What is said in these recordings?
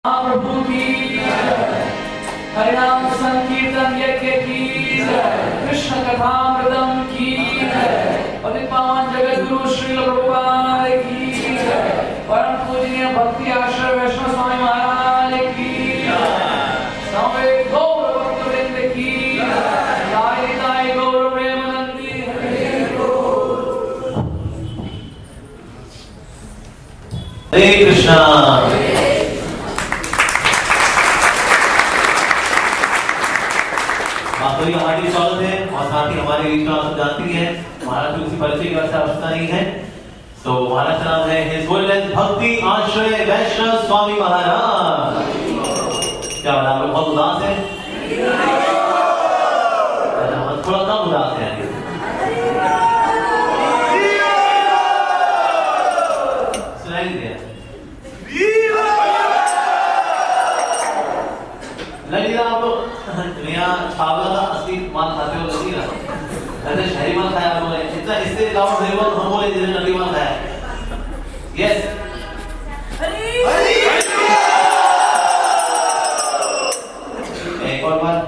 प्रभु की हरिनाम संकीर्तन यज्ञ की कृष्ण कथामृतम की पतित पावन जगत गुरु श्री प्रभुपाद की परम पूजनीय भक्ति आश्रय वैष्णव स्वामी महाराज की समवेत गौर भक्तवृंद की ताई ताई गौर प्रेमानंदी हरे कृष्णा। आपका हार्दिक स्वागत है और साथ ही हमारे बीच में आप सब जानती हैं महाराज की उसी परिचय की आवश्यकता नहीं है। तो महाराज का नाम है हिज होलीनेस भक्ति आश्रय वैष्णव स्वामी महाराज। क्या आप लोग बहुत उदास हैं? हम थोड़ा कम उदास हैं। सुनाई नहीं दिया? लगी रहा आप लोग यहाँ छावला का असली माल खाते हो लगी रहा ऐसे शहरी माल खाया आप लोगों ने इतना इससे गाँव शहरी माल हम बोले जिन्हें नकली माल खाया। यस एक और बार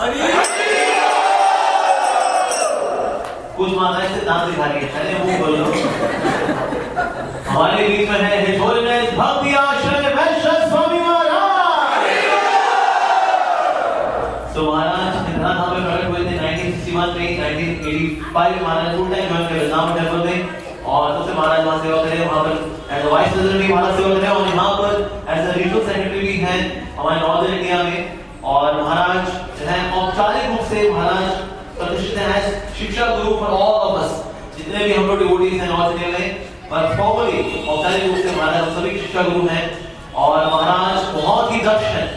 कुछ माताएं से दांत दिखा रही है मुंह बोल लो। हमारे बीच में है हिज होलीनेस भक्ति आश्रय वैष्णव स्वामी महाराज। तो महाराज इतना हम में प्रकट हुए थे 1961 में 1985 महाराज फुल टाइम ज्वाइन कर नाम टेंपल में और तब से महाराज वहां सेवा करे वहां पर एज अ वाइस प्रेसिडेंट भी महाराज सेवा करे और यहां पर एज अ रीजनल सेक्रेटरी भी हैं हमारे नॉर्दर्न इंडिया में। और महाराज जो है औपचारिक रूप से महाराज प्रतिष्ठित हैं एज शिक्षा गुरु फॉर ऑल ऑफ अस जितने भी हम लोग डिवोटीज हैं नॉर्थ इंडिया में। पर फॉर्मली औपचारिक रूप से महाराज सभी शिक्षा गुरु हैं और महाराज बहुत ही दक्ष हैं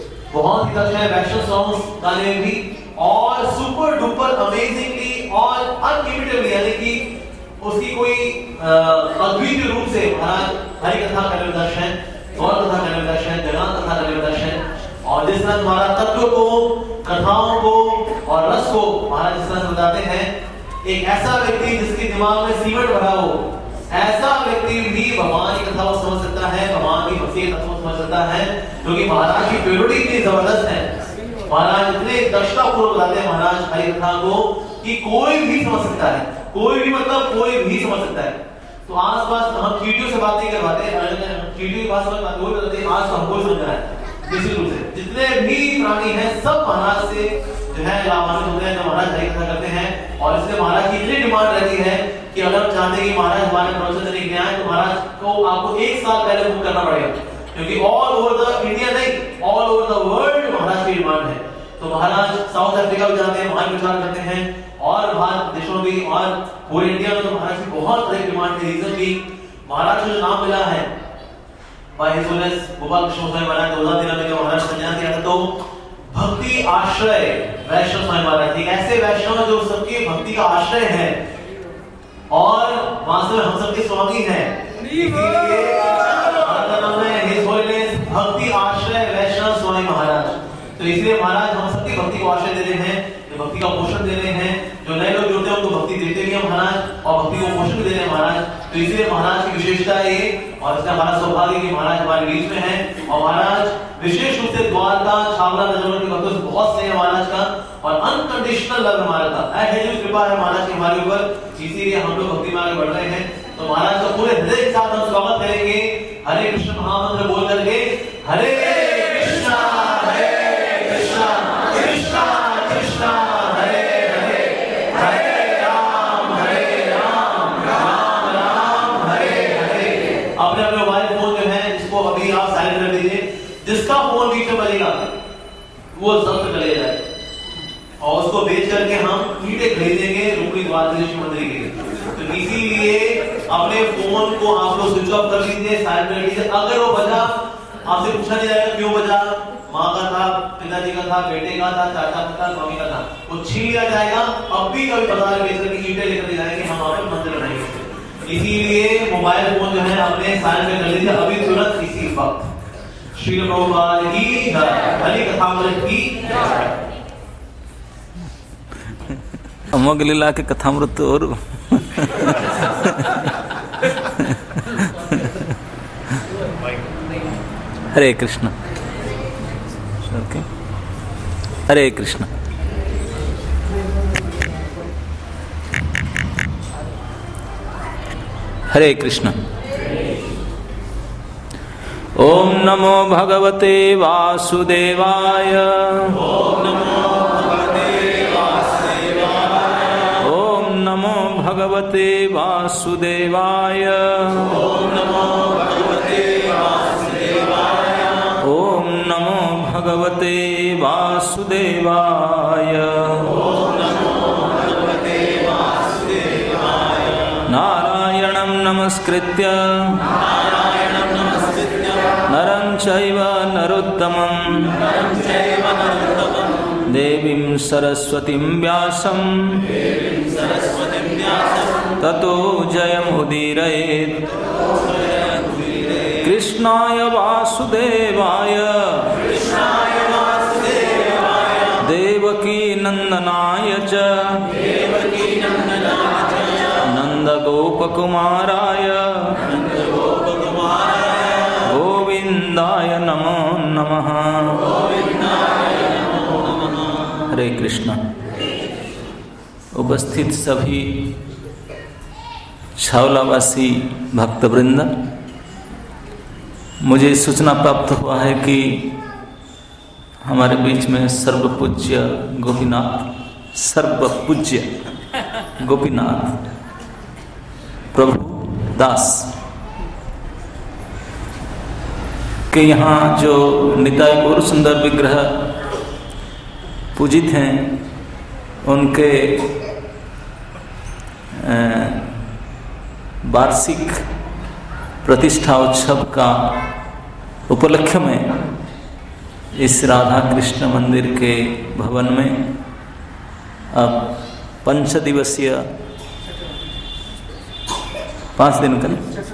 वैष्णव सॉन्ग्स गाने में भी और सुपर डुपर अमेजिंगली और अनइमिटेबली यानी कि उसकी कोई अद्वितीय रूप से महाराज हरि कथा करने में दक्ष हैं, गौर कथा करने में दक्ष हैं, जगन्नाथ कथा करने में दक्ष हैं। और जिस तरह महाराज तत्व को कथाओं को और रस को महाराज जिस तरह समझाते हैं एक ऐसा व्यक्ति जिसके दिमाग में सीमेंट भरा हो ऐसा व्यक्ति भी भगवान की कथा को समझ सकता है, भगवान की भक्ति की कथा को समझ सकता है क्योंकि महाराज की प्योरिटी इतनी जबरदस्त है। महाराज इतने दक्षता पूर्वक बताते हैं महाराज हरि कथा को कि कोई भी समझ सकता है, कोई भी मतलब कोई भी समझ सकता है। तो आसपास हम चीटियों से बात नहीं कर पाते, चीटियों की बात कोई बताते हैं आज तो हमको समझना है निश्चित रूप से जितने भी प्राणी हैं सब महाराज से जो है लाभान्वित होते हैं जब महाराज हरि कथा करते हैं। और इससे महाराज की इतनी डिमांड रहती है कि अगर हम चाहते हैं कि महाराज हमारे प्रवचन देने के लिए आए तो महाराज को आपको एक साल पहले बुक करना पड़ेगा क्योंकि ऑल ओवर द इंडिया नहीं all over the world Maharaj की डिमांड है। तो महाराज साउथ अफ्रीका भी जाते हैं, वहां प्रचार करते हैं और बाहर देशों में और पूरे इंडिया में तो महाराज की बहुत अधिक डिमांड है। रीजन भी महाराज को जो नाम मिला है by his holiness Gopal Krishna Swami Maharaj 2013 में जो महाराज संज्ञान किया था तो भक्ति आश्रय वैष्णव स्वामी महाराज एक ऐसे वैष्णव जो सबकी भक्ति का आश्रय है और वास्तव में हम सबके स्वामी हैं। इसीलिए नाम है हिज होलीनेस भक्ति आश्रय वैष्णव स्वामी महाराज। तो इसलिए महाराज हम सबकी भक्ति को आश्रय दे रहे हैं, जो भक्ति का पोषण दे रहे हैं, जो नए लोग जुड़ते हैं उनको भक्ति देते भी हैं महाराज और भक्ति को पोषण भी दे रहे हैं महाराज। तो इसलिए महाराज की विशेषता है ये और इसका हमारा सौभाग्य कि महाराज हमारे बीच में है। और महाराज विशेष रूप से द्वारका छावला नजर के भक्तों से बहुत स्नेह महाराज का और अनकंडीशनल लव हमारा का है कृपा है महाराज की हमारे ऊपर। इसीलिए हम लोग भक्ति में आगे बढ़ रहे हैं। तो महाराज का पूरे हृदय के साथ हम स्वागत करेंगे हरे कृष्ण महामंत्र बोल करके हरे कृष्णा कृष्णा कृष्णा हरे हरे हरे राम राम राम हरे हरे। अपने अपने मोबाइल फोन जो है इसको अभी आप साइलेंट कर दीजिए, जिसका फोन बीच में बजेगा वो जब्त कर लिया जाए और उसको बेच करके हम ईंटें खरीदेंगे रुकनी द्वारकाधीश मंदिर के लिए। तो इसीलिए अपने फोन को आप लोग स्विच ऑफ कर लीजिए, साइलेंट कर लीजिए। अगर वो बजा आपसे पूछा नहीं जाएगा क्यों बजा, माँ का था, पिताजी का था, बेटे का था, चाचा का था, स्वामी का था, वो छीन लिया जाएगा। अब भी कभी बाजार बेच करके ईंटें लेकर जाएंगे हम वहां पर मंदिर बनाएंगे। इसीलिए मोबाइल फोन जो है अपने साइलेंट कर लीजिए अभी तुरंत इसी वक्त। श्री प्रभुपाद की हरि कथामृत की अमोघ लीला के कथामृत और हरे कृष्ण। ओके, हरे कृष्ण। हरे कृष्ण। ओम नमो भगवते वासुदेवाय। ओम नमो भगवते वासुदेवाय। ओम नमो भगवते वासुदेवाय। नारायणं नमस्कृत्य नरं चैव नरोत्तमं देवीं सरस्वतीं व्यासं ततो जयमुदीरयेत्। कृष्णाय वासुदेवाय देवकी नंदनाय च नंदगोपकुमाराय गोविंदाय नमो नमः। हरे कृष्ण। उपस्थित सभी छावलावासी भक्तवृंद, मुझे सूचना प्राप्त हुआ है कि हमारे बीच में सर्वपूज्य गोपीनाथ, सर्वपूज्य गोपीनाथ प्रभु दास के यहाँ जो निताय गौर सुंदर विग्रह पूजित हैं, उनके वार्षिक प्रतिष्ठा उत्सव का उपलक्ष्य में इस राधा कृष्ण मंदिर के भवन में अब 5 दिवसीय 5 दिन का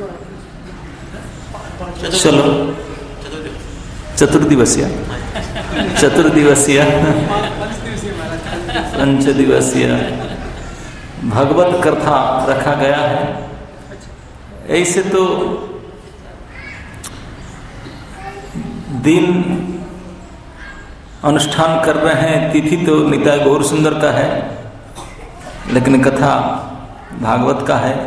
चलो चतुर्दिवसीय 5 दिवसीय भगवत कथा रखा गया है। ऐसे तो दिन अनुष्ठान कर रहे हैं, तिथि तो निताय गौर सुंदर का है, लेकिन कथा भागवत का है।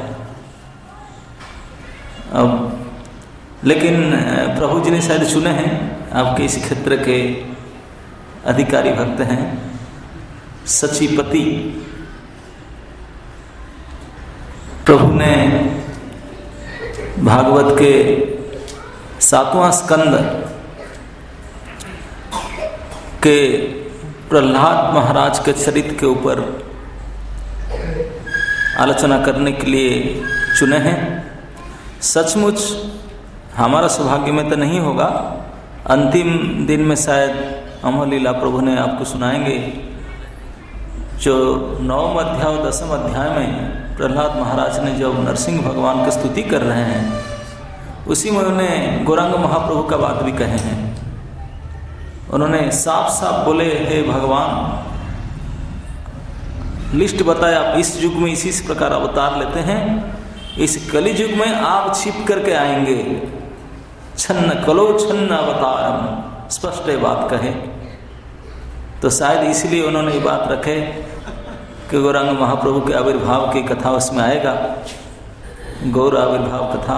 अब लेकिन प्रभु जी ने शायद चुने हैं, आपके इस क्षेत्र के अधिकारी भक्त हैं सचिपति। प्रभु ने भागवत के 7वां स्कंद के प्रहलाद महाराज के चरित्र के ऊपर आलोचना करने के लिए चुने हैं। सचमुच हमारा सौभाग्य में तो नहीं होगा, अंतिम दिन में शायद अमर लीला प्रभु ने आपको सुनाएंगे। जो 9वें अध्याय और 10वें अध्याय में प्रहलाद महाराज ने जब नरसिंह भगवान की स्तुति कर रहे हैं, उसी में उन्हें गौरांग महाप्रभु का बात भी कहे हैं। उन्होंने साफ साफ बोले, हे भगवान, लिस्ट बताया, इस युग में इसी प्रकार अवतार लेते हैं, इस कलि युग में आप छिप करके आएंगे, छन्न कलो छन्न अवतारम, स्पष्ट बात कहे। तो शायद इसलिए उन्होंने ये बात रखे कि गौरांग महाप्रभु के आविर्भाव की कथा उसमें आएगा, गौर आविर्भाव कथा।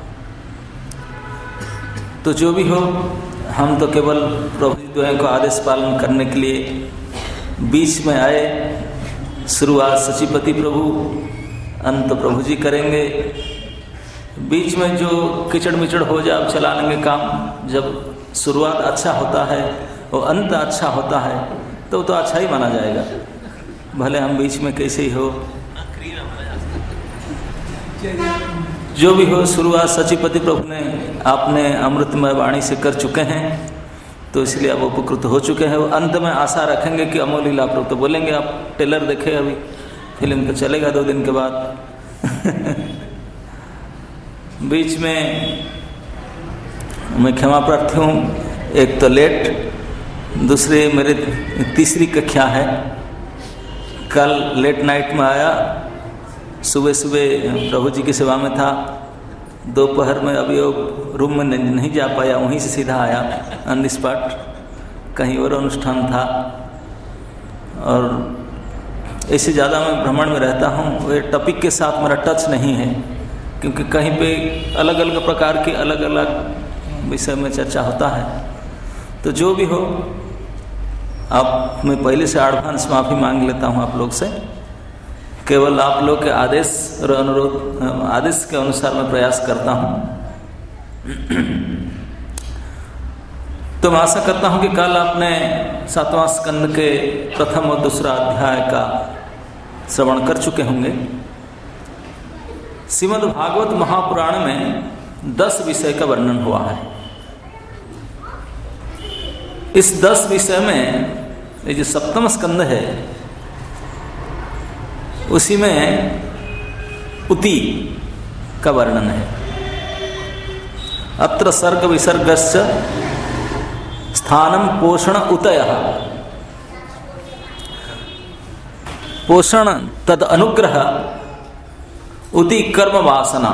तो जो भी हो, हम तो केवल प्रभु द्वय को आदेश पालन करने के लिए बीच में आए। शुरुआत सचिपति प्रभु, अंत प्रभु जी करेंगे। बीच में जो किचड़ मिचड़ हो जाए, चला लेंगे काम। जब शुरुआत अच्छा होता है और अंत अच्छा होता है तो अच्छा ही माना जाएगा, भले हम बीच में कैसे ही हो। जो भी हो, शुरुआत सचिपति प्रभु ने आपने अमृतमय वाणी से कर चुके हैं, तो इसलिए अब उपकृत हो चुके हैं। अंत में आशा रखेंगे कि अमोल लीला प्रभु तो बोलेंगे। आप टेलर देखे, अभी फिल्म तो चलेगा 2 दिन के बाद। बीच में मैं क्षमा प्रार्थी हूँ, एक तो लेट, दूसरे मेरे तीसरी कक्षा है। कल लेट नाइट में आया, सुबह सुबह प्रभु जी की सेवा में था, दोपहर में अभी वो रूम में नहीं जा पाया, वहीं से सीधा आया ऑन द स्पॉट, कहीं और अनुष्ठान था। और ऐसे ज़्यादा मैं भ्रमण में रहता हूँ, वे टॉपिक के साथ मेरा टच नहीं है, क्योंकि कहीं पे अलग अलग प्रकार के अलग अलग विषय में चर्चा होता है। तो जो भी हो, आप मैं पहले से एडवांस माफ़ी मांग लेता हूँ आप लोग से। केवल आप लोग के आदेश और अनुरोध, आदेश के अनुसार मैं प्रयास करता हूँ। तो मैं आशा करता हूँ कि कल आपने 7वां स्कंद के प्रथम और दूसरा अध्याय का श्रवण कर चुके होंगे। श्रीमद् भागवत महापुराण में 10 विषय का वर्णन हुआ है। इस 10 विषय में ये जो 7वां स्कंद है, उसी में उति का वर्णन है। अत्र सर्ग विसर्गश्च स्थानम पोषण उतयः, पोषण तद अनुग्रह उति कर्म वासना।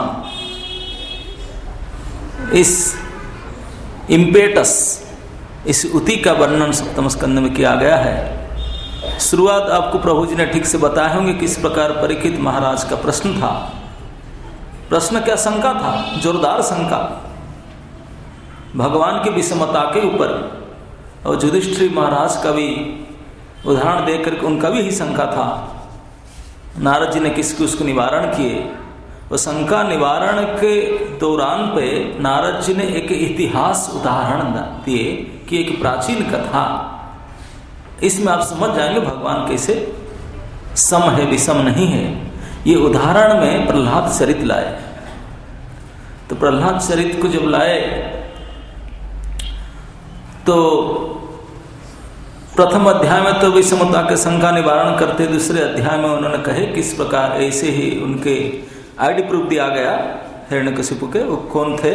इस इम्पेटस, इस उति का वर्णन 7वें स्कंद में किया गया है। शुरुआत आपको प्रभु जी ने ठीक से बताए होंगे किस प्रकार परीक्षित महाराज का प्रश्न था। प्रश्न क्या, शंका था, जोरदार शंका भगवान की विषमता के ऊपर। और युधिष्ठिर महाराज का भी उदाहरण देकर के उनका भी ही शंका था। नारद जी ने किसकी उसको निवारण किए। वो शंका निवारण के दौरान पे नारद जी ने एक इतिहास उदाहरण दिए कि एक प्राचीन कथा, इसमें आप समझ जाएंगे भगवान कैसे सम है, विषम नहीं है। ये उदाहरण में प्रहलाद चरित लाए। तो प्रहलाद चरित को जब लाए तो प्रथम अध्याय में तो विषमता के शंका निवारण करते, दूसरे अध्याय में उन्होंने कहे किस प्रकार ऐसे ही उनके आईडी प्रूफ दिया गया हिरण्यकशिपु के, वो कौन थे।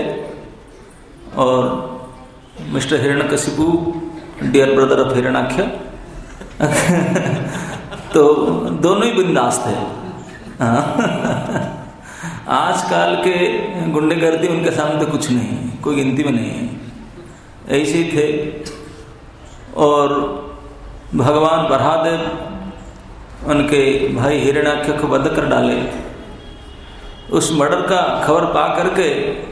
और Mister Hiranyakashipu, dear brother of Hiranyaksha, तो दोनों ही बिंदास थे। आजकल के गुंडेगर्दी उनके सामने तो कुछ नहीं, कोई गिनती में नहीं है, ऐसे ही थे। और भगवान बरहादेव उनके भाई हिरण्याक्ष को वध कर डाले। उस मर्डर का खबर पा करके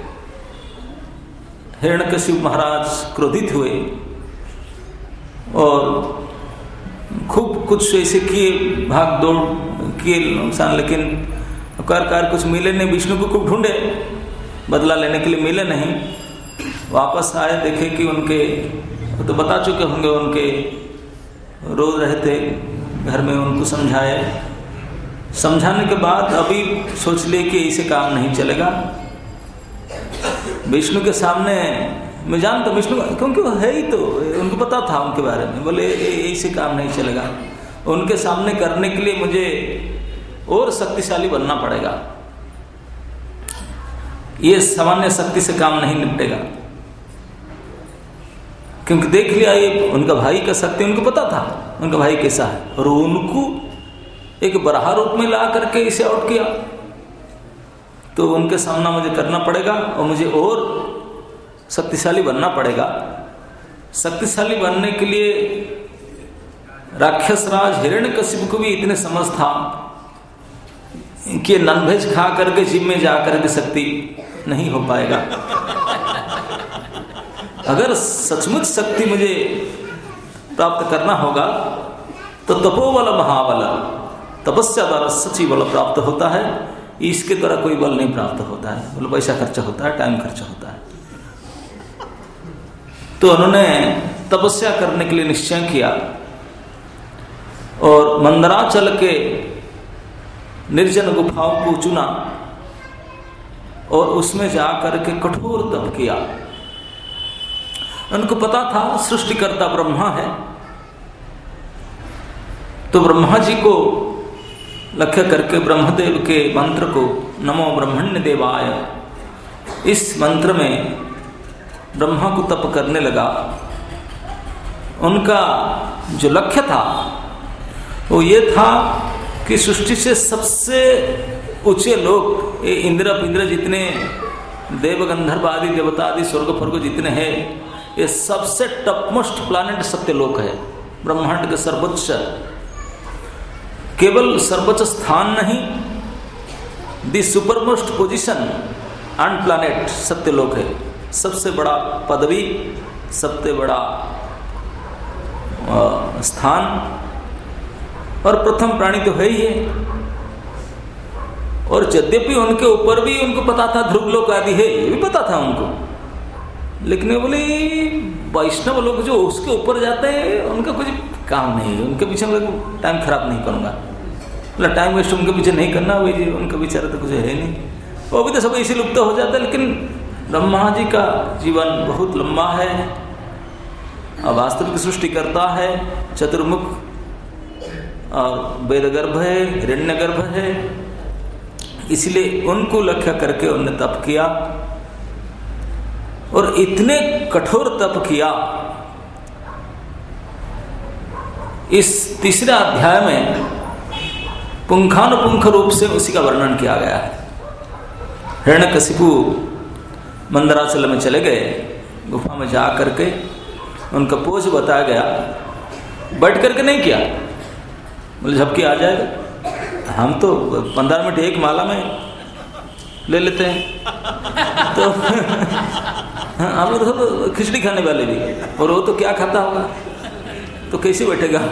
हिरण्यकशिपु महाराज क्रोधित हुए और खूब कुछ ऐसे किए, भाग दौड़ किए नुकसान, लेकिन कार कुछ मिले नहीं। विष्णु को खूब ढूंढे, बदला लेने के लिए मिले नहीं। वापस आए, देखे कि उनके, तो बता चुके होंगे, उनके रो रहे थे घर में। उनको समझाए, समझाने के बाद अभी सोच लिए कि ऐसे काम नहीं चलेगा। विष्णु के सामने मैं जानता विष्णु, क्योंकि वो है ही तो, उनको पता था उनके बारे में। बोले ऐसे काम नहीं चलेगा, उनके सामने करने के लिए मुझे और शक्तिशाली बनना पड़ेगा, ये सामान्य शक्ति से काम नहीं निपटेगा। क्योंकि देख लिया ये उनका भाई का शक्ति, उनको पता था उनका भाई कैसा है, और उनको एक बराह रूप में ला करके इसे आउट किया। तो उनके सामना मुझे करना पड़ेगा और मुझे और शक्तिशाली बनना पड़ेगा। शक्तिशाली बनने के लिए राक्षस राज हिरण्यकशिपु को भी इतने समझ था कि नॉनवेज खा करके जिम में जा करके शक्ति नहीं हो पाएगा। अगर सचमुच शक्ति मुझे प्राप्त करना होगा तो तपोबल महाबल, तपस्या द्वारा सच्ची बल प्राप्त होता है, इसके द्वारा कोई बल नहीं प्राप्त होता है। बोलो पैसा खर्चा होता है, टाइम खर्चा होता है। तो उन्होंने तपस्या करने के लिए निश्चय किया और मंदराचल के निर्जन गुफाओं को चुना और उसमें जाकर के कठोर तप किया। उनको पता था सृष्टिकर्ता ब्रह्मा है, तो ब्रह्मा जी को लक्ष्य करके ब्रह्मदेव के मंत्र को नमो ब्रह्मण्य देवाय, इस मंत्र में ब्रह्मा को तप करने लगा। उनका जो लक्ष्य था वो ये था कि सृष्टि से सबसे ऊंचे लोग, इंद्र जितने देव गंधर्व आदि देवता आदि स्वर्ग फर्ग जितने हैं, ये सबसे टॉपमोस्ट प्लैनेट सत्यलोक है, ब्रह्मांड के सर्वोच्च, केवल सर्वोच्च स्थान नहीं, the supermost position on planet Satyalok है, सबसे बड़ा पदवी, सबसे बड़ा स्थान, और प्रथम प्राणी तो है ही है। और यद्यपि उनके ऊपर भी उनको पता था ध्रुवलोक आदि है, ये भी पता था उनको, लेकिन बोले वैष्णव लोग जो उसके ऊपर जाते हैं उनका कुछ काम नहीं है, उनके पीछे मतलब टाइम खराब नहीं करूंगा, मतलब टाइम वेस्ट उनके पीछे नहीं करना, वही उनका बेचारा तो कुछ है नहीं, वो भी तो सब इसी लुप्त हो जाता है। लेकिन ब्रह्मा जी का जीवन बहुत लंबा है, वास्तविक सृष्टि करता है, चतुर्मुख और वेदगर्भ है, हिरण्यगर्भ है, इसलिए उनको लक्ष्य करके उन्होंने तप किया, और इतने कठोर तप किया। इस तीसरे अध्याय में पुंखानुपुंख रूप से उसी का वर्णन किया गया है। हिरण्यकशिपु मंदराचल में चले गए, गुफा में जा करके उनका पोज बताया गया, बैठ करके नहीं किया, बोले झपकी आ जाएगा, हम तो 15 मिनट एक माला में ले लेते हैं, तो हम लोग तो खिचड़ी खाने वाले भी, और वो तो क्या खाता होगा, तो कैसे बैठेगा।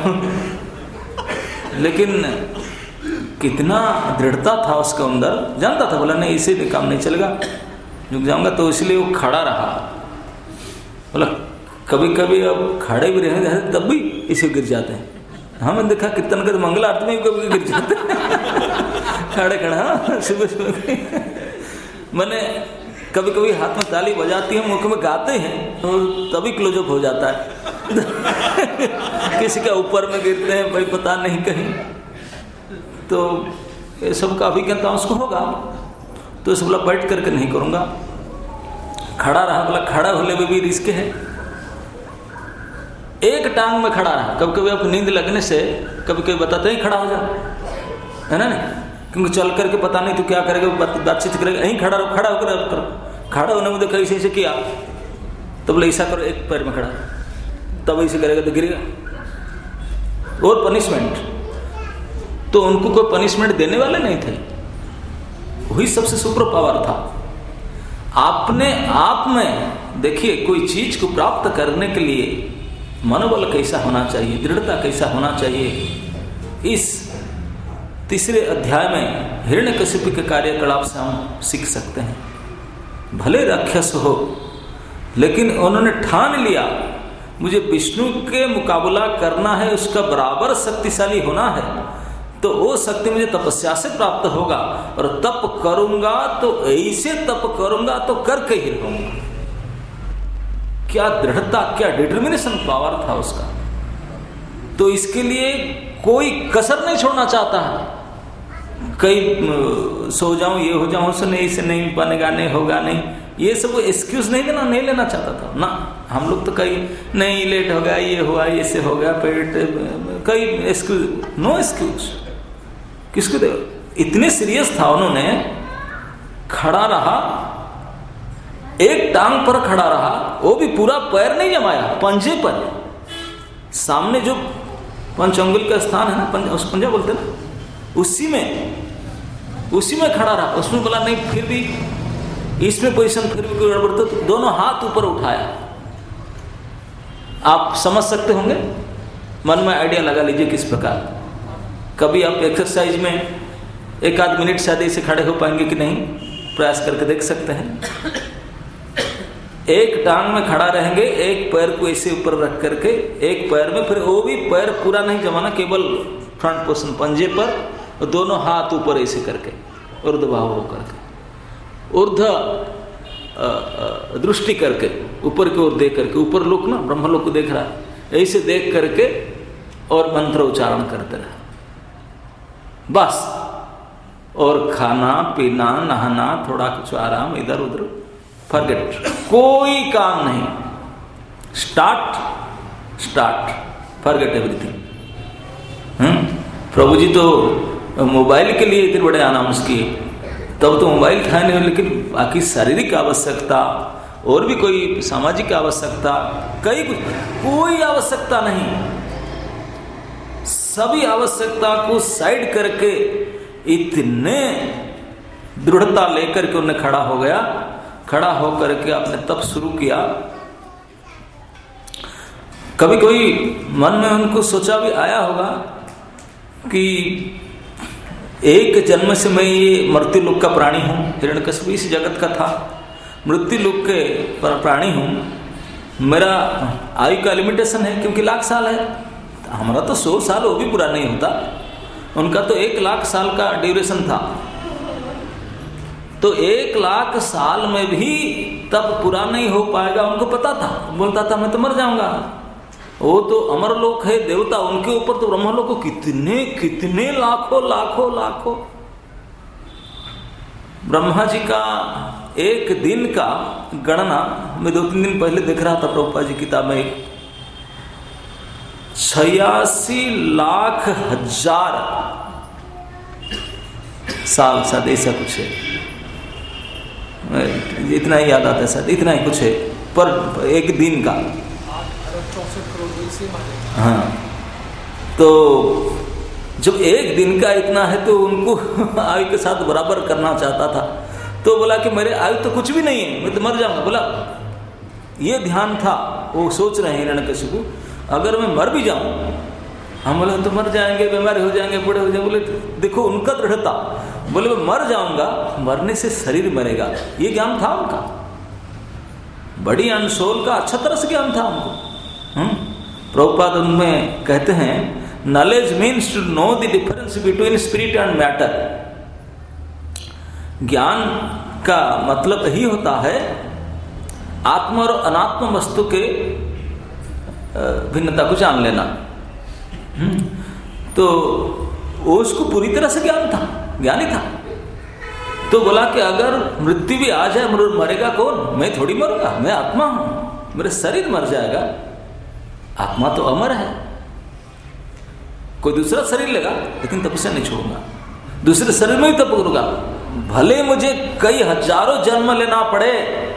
लेकिन कितना दृढ़ता था उसके अंदर, जानता था बोला नहीं इसे काम नहीं चलेगा, झुक जाऊंगा, तो इसलिए वो खड़ा रहा। बोला कभी कभी अब खड़े भी रहे तब भी इसे गिर जाते हैं, हमने देखा कीर्तन कर मंगल आरती में कभी गिर जाते खड़े खड़ा सुबह सुबह। मैंने कभी कभी हाथ में ताली बजाती है, मुख में गाते हैं, तो तभी क्लोजअप हो जाता है। किसी का ऊपर में गिरते हैं भाई पता नहीं कहीं, तो ये सब का अभिज्ञता उसको होगा, तो इस बोला बैठ करके नहीं करूंगा, खड़ा रहा। बोला खड़ा होने में भी रिस्क है, एक टांग में खड़ा रहा। कभी कभी आप नींद लगने से कभी कभी बताते हैं खड़ा हो जा, है ना, नहीं, क्योंकि चल करके पता नहीं तो क्या करेगा, बातचीत करेगा, यहीं खड़ा रहो, खड़ा होकर करो। खड़ा होने में देखा ऐसे किया, तो बोले ऐसा करो, एक पैर में खड़ा, तब ऐसे करेगा तो गिरेगा। और पनिशमेंट, तो उनको कोई पनिशमेंट देने वाले नहीं थे, वही सबसे सुपर पावर था। आपने आप में देखिए कोई चीज को प्राप्त करने के लिए मनोबल कैसा होना चाहिए, दृढ़ता कैसा होना चाहिए, इस तीसरे अध्याय में हिरण्यकशिपु के कार्यकलाप से हम सीख सकते हैं। भले राक्षस हो, लेकिन उन्होंने ठान लिया मुझे विष्णु के मुकाबला करना है, उसका बराबर शक्तिशाली होना है, तो वो शक्ति मुझे तपस्या से प्राप्त होगा, और तप करूंगा तो ऐसे तप करूंगा तो करके ही रहूंगा। क्या दृढ़ता, क्या डिटर्मिनेशन पावर था उसका। तो इसके लिए कोई कसर नहीं छोड़ना चाहता है, कहीं सो जाऊं, ये हो जाऊं, इसे नहीं बनेगा, नहीं होगा, नहीं, ये सब एक्सक्यूज नहीं लेना चाहता था ना। हम लोग तो कई नहीं लेट हो गया, ये हुआ, ये से हो गया, पेट, कई एक्सक्यूज, नो एक्सक्यूज, किसको दे। इतने सीरियस था, उन्होंने खड़ा रहा, एक टांग पर खड़ा रहा, वो भी पूरा पैर नहीं जमाया, पंजे पर, सामने जो पंच अंगुल का स्थान है ना, उस पंजा बोलते ना, उसी में खड़ा रहा। उसमें बोला नहीं, फिर भी इसमें पोजीशन फिर भी कोई गड़बड़, तो दोनों हाथ ऊपर उठाया। आप समझ सकते होंगे, मन में आइडिया लगा लीजिए किस प्रकार। कभी आप एक्सरसाइज में एक आध मिनट शायद ऐसे खड़े हो पाएंगे कि नहीं, प्रयास करके देख सकते हैं। एक टांग में खड़ा रहेंगे, एक पैर को ऐसे ऊपर रख करके, एक पैर में, फिर वो भी पैर पूरा नहीं जमाना, केवल फ्रंट पोर्शन पंजे पर, और दोनों हाथ ऊपर ऐसे करके, ऊर्ध्वभाव होकर के, ऊर्ध्व दृष्टि करके, ऊपर की ओर देख करके, ऊपर लोक ना ब्रह्मलोक को देख रहा है, ऐसे देख करके और मंत्र उच्चारण करते रहा बस। और खाना पीना, नहाना, थोड़ा कुछ आराम, इधर उधर, फॉरगेट, कोई काम नहीं। Start, forget everything. Prabhu ji तो मोबाइल के लिए इतने बड़े अनाउंस किए, तब तो मोबाइल था नहीं, लेकिन बाकी शारीरिक आवश्यकता और भी कोई सामाजिक आवश्यकता, कोई आवश्यकता नहीं, सभी आवश्यकता को साइड करके इतने दृढ़ता लेकर के उन्हें खड़ा हो गया। खड़ा होकर के आपने तप शुरू किया। कभी कोई मन में उनको सोचा भी आया होगा कि एक जन्म से मैं ये मृत्यु लोक का प्राणी हूँ, हिरण्यकशिपु इस जगत का था, मृत्यु लोक के प्राणी हूँ, मेरा आयु का लिमिटेशन है क्योंकि 1,00,000 साल है, हमारा तो 100 साल वो भी पूरा नहीं होता, उनका तो 1,00,000 साल का ड्यूरेशन था। तो 1,00,000 साल में भी तब पूरा नहीं हो पाएगा, उनको पता था। बोलता था मैं तो मर जाऊंगा, वो तो अमर लोक है, देवता, उनके ऊपर तो ब्रह्मलोक को कितने कितने लाखों ब्रह्मा जी का एक दिन का गणना मैं 2-3 दिन पहले देख रहा था प्रभुपाद जी किताब में, 86 लाख हजार साल शायद ऐसा कुछ है, इतना ही याद आता है शायद, इतना ही कुछ है पर एक दिन का। हाँ, तो जब एक दिन का इतना है तो उनको आयु के साथ बराबर करना चाहता था। तो बोला कि मेरे आयु तो कुछ भी नहीं है, मैं तो मर जाऊंगा। बोला ये ध्यान था, वो सोच रहे हैं हिरण्यकशिपु अगर मैं मर भी जाऊं, हम बोले तो मर जाएंगे, बीमार हो जाएंगे, बूढ़े हो जाएंगे। बोले देखो उनका दृढ़ता, बोले मैं मर जाऊंगा, मरने से शरीर मरेगा, ये ज्ञान था उनका, बड़ी अनसोल का अच्छा तरह से ज्ञान था उनको। प्रभुपाद उनमें कहते हैं knowledge means to know the difference between spirit and matter. ज्ञान का मतलब यही होता है आत्मा और अनात्म वस्तु के भिन्नता को जान लेना। तो उसको पूरी तरह से ज्ञान था, ज्ञानी था। तो बोला कि अगर मृत्यु भी आ जाए, मरेगा कौन? मैं थोड़ी मरूंगा, मैं आत्मा हूं, मेरा शरीर मर जाएगा, आत्मा तो अमर है, कोई दूसरा शरीर लेगा लेकिन तपस्या नहीं छोड़ूंगा, दूसरे शरीर में ही तप करूंगा, भले मुझे कई हजारों जन्म लेना पड़े,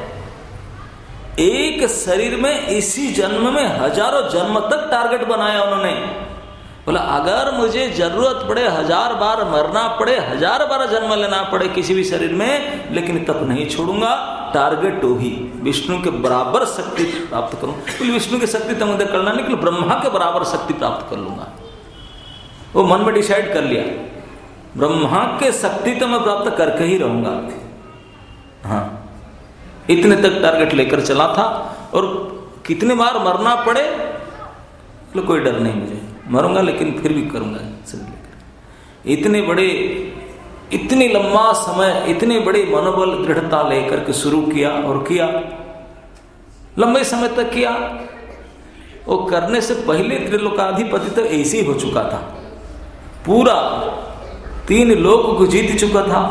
एक शरीर में इसी जन्म में हजारों जन्म तक टारगेट बनाया उन्होंने। बोला अगर मुझे जरूरत पड़े 1000 बार मरना पड़े, 1000 बार जन्म लेना पड़े किसी भी शरीर में, लेकिन तप नहीं छोड़ूंगा। टारगेट वही विष्णु के बराबर शक्ति प्राप्त करूं। तो विष्णु की शक्ति तो मुझे करना नहीं, ब्रह्मा के बराबर शक्ति प्राप्त कर लूंगा। वो मन में डिसाइड कर लिया, ब्रह्मा के शक्ति तो मैं प्राप्त करके ही रहूंगा। हाँ, इतने तक टारगेट लेकर चला था। और कितने बार मरना पड़े तो कोई डर नहीं, मुझे मरूंगा लेकिन फिर भी करूंगा शरीर लेकर। इतने बड़े, इतनी लंबा समय, इतने बड़े मनोबल दृढ़ता लेकर के शुरू किया और किया, लंबे समय तक किया। वो करने से पहले त्रिलोकाधिपति तो ऐसे ही हो चुका था, पूरा 3 लोक को जीत चुका था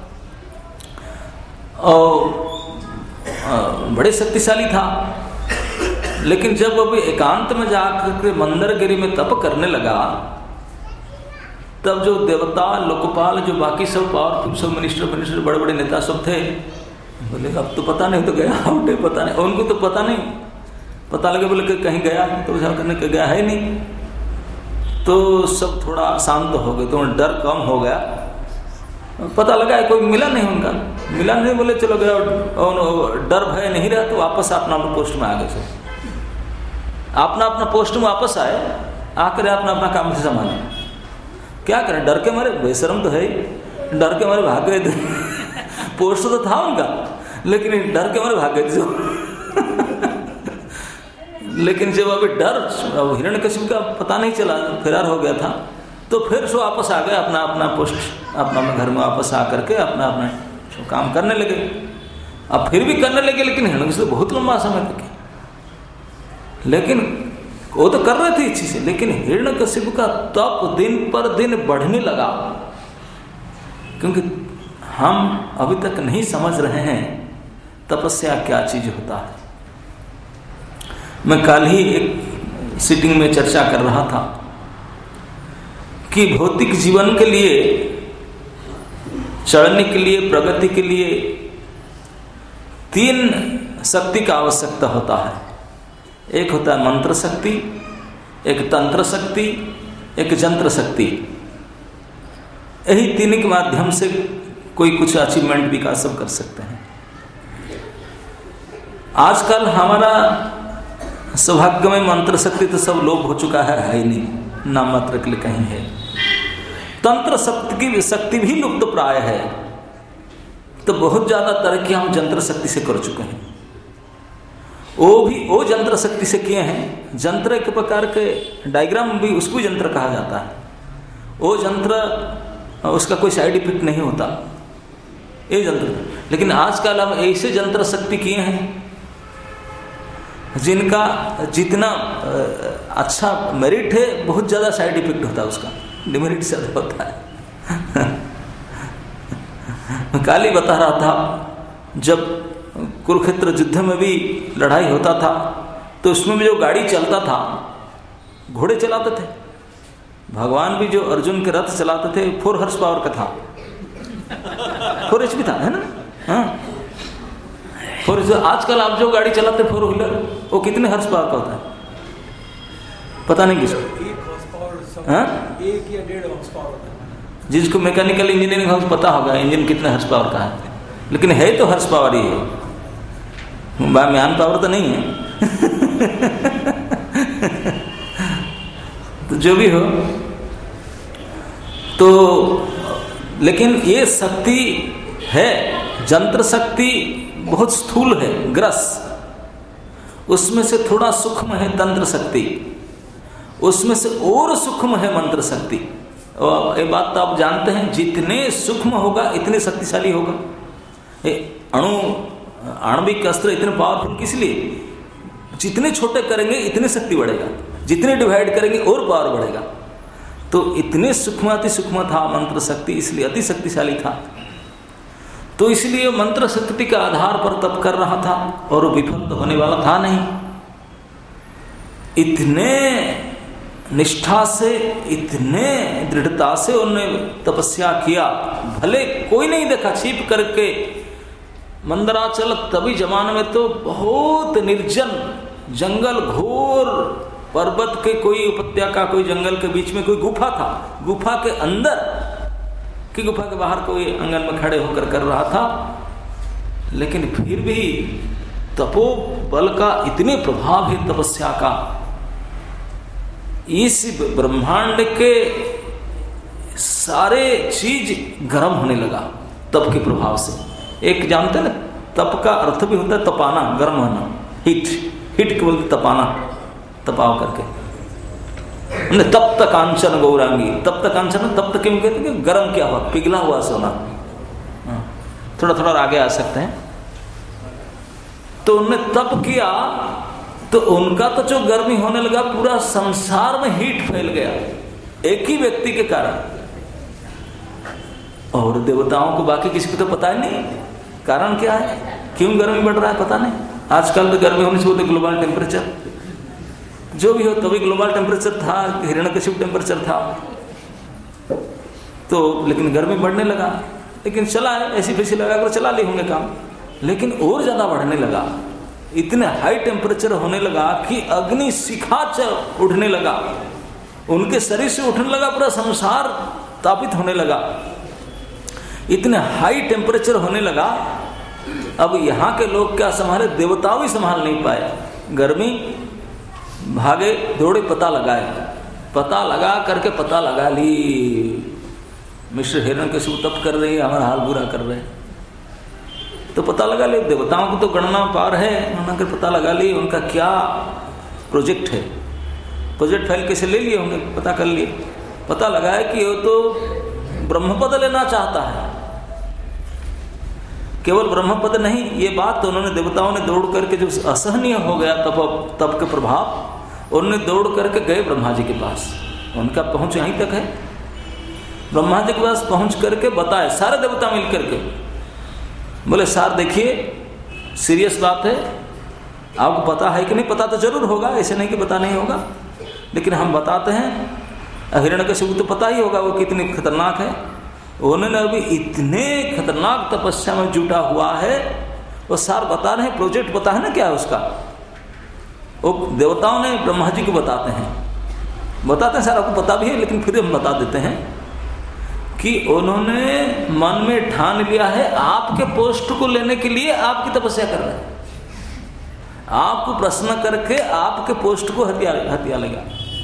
और बड़े शक्तिशाली था। लेकिन जब अभी एकांत में जाकर के मंदरगिरी में तप करने लगा, तब जो देवता, लोकपाल, जो बाकी सब पावरफुल सब मिनिस्टर बड़े बड़े नेता सब थे, बोले अब तो पता नहीं, तो गया उठे, पता नहीं, उनको तो पता नहीं, पता लगे बोले कि कहीं गया तो विचार करने के गया है नहीं। तो सब थोड़ा शांत हो गए, तो डर कम हो गया। पता लगा कोई मिला नहीं, उनका मिला नहीं, बोले चलो गया, डर भय नहीं रहा तो वापस अपना पोस्ट में आ गए। सब अपना अपना पोस्ट में वापस आए, आकर अपना अपना काम से संभाले। क्या करें, डर के मारे, बेशरम तो है ही, डर के मारे भाग गए थे। पोस्ट तो था उनका, लेकिन डर के मारे भाग गए थे। लेकिन जब अभी डर हिरण्यकशिपु का पता नहीं चला, फरार हो गया था, तो फिर सो वापस आ गए अपना अपना पोस्ट, अपना घर में वापस आकर के अपना अपना काम करने लगे। अब फिर भी करने लगे, लेकिन हिरण्यकशिपु बहुत लंबा समय तक, लेकिन वो तो कर रहे थे इच्छी से, लेकिन हिरण्यकशिपु का तप दिन पर दिन बढ़ने लगा। क्योंकि हम अभी तक नहीं समझ रहे हैं तपस्या क्या चीज होता है। मैं कल ही एक सीटिंग में चर्चा कर रहा था कि भौतिक जीवन के लिए चढ़ने के लिए, प्रगति के लिए 3 शक्ति का आवश्यकता होता है। एक होता है मंत्र शक्ति, एक तंत्र शक्ति, एक जंत्र शक्ति। यही 3 के माध्यम से कोई कुछ अचीवमेंट विकास सब कर सकते हैं। आजकल हमारा सौभाग्य में मंत्र शक्ति तो सब लोप हो चुका है ही नहीं, नाम मात्र के लिए कहीं है। तंत्र शक्ति भी लुप्त प्राय है। तो बहुत ज्यादा तरक्की हम जंत्र शक्ति से कर चुके हैं। वो जंत्र शक्ति से किए हैं। जंत्र एक प्रकार के डायग्राम भी, उसको जंत्र कहा जाता है। वो जंत्र, उसका कोई साइड इफेक्ट नहीं होता, ये जंत्र। लेकिन आजकल हम ऐसे जंत्र शक्ति किए हैं जिनका जितना अच्छा मेरिट है, बहुत ज्यादा साइड इफेक्ट होता है, उसका डिमेरिट ज्यादा होता है। मैं काल ही बता रहा था, जब कुरुक्षेत्र युद्ध में भी लड़ाई होता था तो उसमें भी जो गाड़ी चलता था, घोड़े चलाते थे। भगवान भी जो अर्जुन के रथ चलाते थे 4 हॉर्स पावर का था, 4 HP था, है ना? हाँ, 4 आजकल आप जो गाड़ी चलाते 4 व्हीलर, वो कितने हॉर्स पावर का होता है पता नहीं किसको। 1 या 1.5 हॉर्स पावर होता है। जिसको मैकेनिकल इंजीनियरिंग हाउस पता होगा इंजन कितने हॉर्स पावर का है, लेकिन है तो हॉर्स पावर ही है, मैन पावर तो नहीं है। तो जो भी हो, तो लेकिन ये शक्ति है, जंत्र शक्ति बहुत स्थूल है, ग्रस। उसमें से थोड़ा सूक्ष्म है तंत्र शक्ति, उसमें से और सूक्ष्म है मंत्र शक्ति। और ये बात तो आप जानते हैं, जितने सूक्ष्म होगा इतने शक्तिशाली होगा। आणविक अस्त्र इतने पावरफुल किस लिए? जितने छोटे करेंगे इतने शक्ति बढ़ेगा, जितने डिवाइड करेंगे और पावर बढ़ेगा। तो इतने सूक्ष्म, अति सूक्ष्म था मंत्र शक्ति, इसलिए अति शक्तिशाली था। तो इसलिए मंत्र शक्ति के आधार पर तप कर रहा था और विफल तो होने वाला था नहीं। इतने निष्ठा से, इतने दृढ़ता से उन्होंने तपस्या किया, भले कोई नहीं देखा, छिप करके। मंदराचल तभी जमाने में तो बहुत निर्जन जंगल, घोर पर्वत के कोई उपत्यका, कोई जंगल के बीच में कोई गुफा था। गुफा के अंदर कि गुफा के बाहर कोई आंगन में खड़े होकर कर रहा था। लेकिन फिर भी तपो बल का इतने प्रभाव है तपस्या का, इस ब्रह्मांड के सारे चीज गर्म होने लगा तप के प्रभाव से। एक जानते हैं ना, तप का अर्थ भी होता है तपाना, गर्म होना, हीट। हीट के बोलते तपाना, तपाव करके। तप्त कांचन गौरांगी, तप्त कांचन, तप्त क्यों कहते हैं? गर्म क्या हुआ, पिघला हुआ सोना। थोड़ा थोड़ा आगे आ सकते हैं। तो उन्होंने तप किया तो उनका तो जो गर्मी होने लगा, पूरा संसार में हीट फैल गया एक ही व्यक्ति के कारण। और देवताओं को, बाकी किसी को तो पता ही नहीं कारण क्या है, क्यों गर्मी बढ़ रहा है, पता नहीं। आजकल तो गर्मी होने से बोलते ग्लोबल टेम्परेचर, जो भी हो तभी ग्लोबल टेम्परेचर था, हिरण्यकशिप टेम्परेचर था। तो लेकिन गर्मी बढ़ने लगा, लेकिन चला है ऐसी फैसी लगा कर चला लिए होंगे काम, लेकिन और ज्यादा बढ़ने लगा। इतने हाई टेम्परेचर होने लगा कि अग्नि शिखा उठने लगा, उनके शरीर से उठने लगा, पूरा संसार तापित होने लगा। इतने हाई टेम्परेचर होने लगा, अब यहाँ के लोग क्या संभाले, देवता भी संभाल नहीं पाए। गर्मी, भागे दौड़े, पता लगाए, पता लगा करके पता लगा ली मिस्टर हिरण्यकशिपु तप कर रहे हैं, हमारा हाल बुरा कर रहे हैं। तो पता लगा ले, देवताओं को तो गणना पार है, उन्होंने पता लगा ली उनका क्या प्रोजेक्ट है। प्रोजेक्ट फाइल कैसे ले लिए होंगे, पता कर लिए। पता लगा है कि वो तो ब्रह्मपद लेना चाहता है, केवल ब्रह्मपद नहीं। ये बात तो उन्होंने, देवताओं ने दौड़ करके, जब असहनीय हो गया तप के प्रभाव, उन्होंने दौड़ करके गए ब्रह्मा जी के पास। उनका पहुंच यहीं तक है, ब्रह्मा जी के पास पहुंच करके बताए, सारे देवता मिल करके बोले, सार देखिए सीरियस बात है, आपको पता है कि नहीं? पता तो जरूर होगा, ऐसे नहीं कि पता नहीं होगा, लेकिन हम बताते हैं। हिरण्यकशिपु तो पता ही होगा वो कितनी खतरनाक है। उन्होंने अभी इतने खतरनाक तपस्या में जुटा हुआ है। वो सार बता रहे हैं, प्रोजेक्ट पता है ना क्या है उसका। वो देवताओं ने ब्रह्मा जी को बताते हैं सर, आपको पता भी है लेकिन फिर हम बता देते हैं कि उन्होंने मन में ठान लिया है आपके पोस्ट को लेने के लिए आपकी तपस्या कर रहे हैं। आपको प्रश्न करके आपके पोस्ट को हत्या लेगा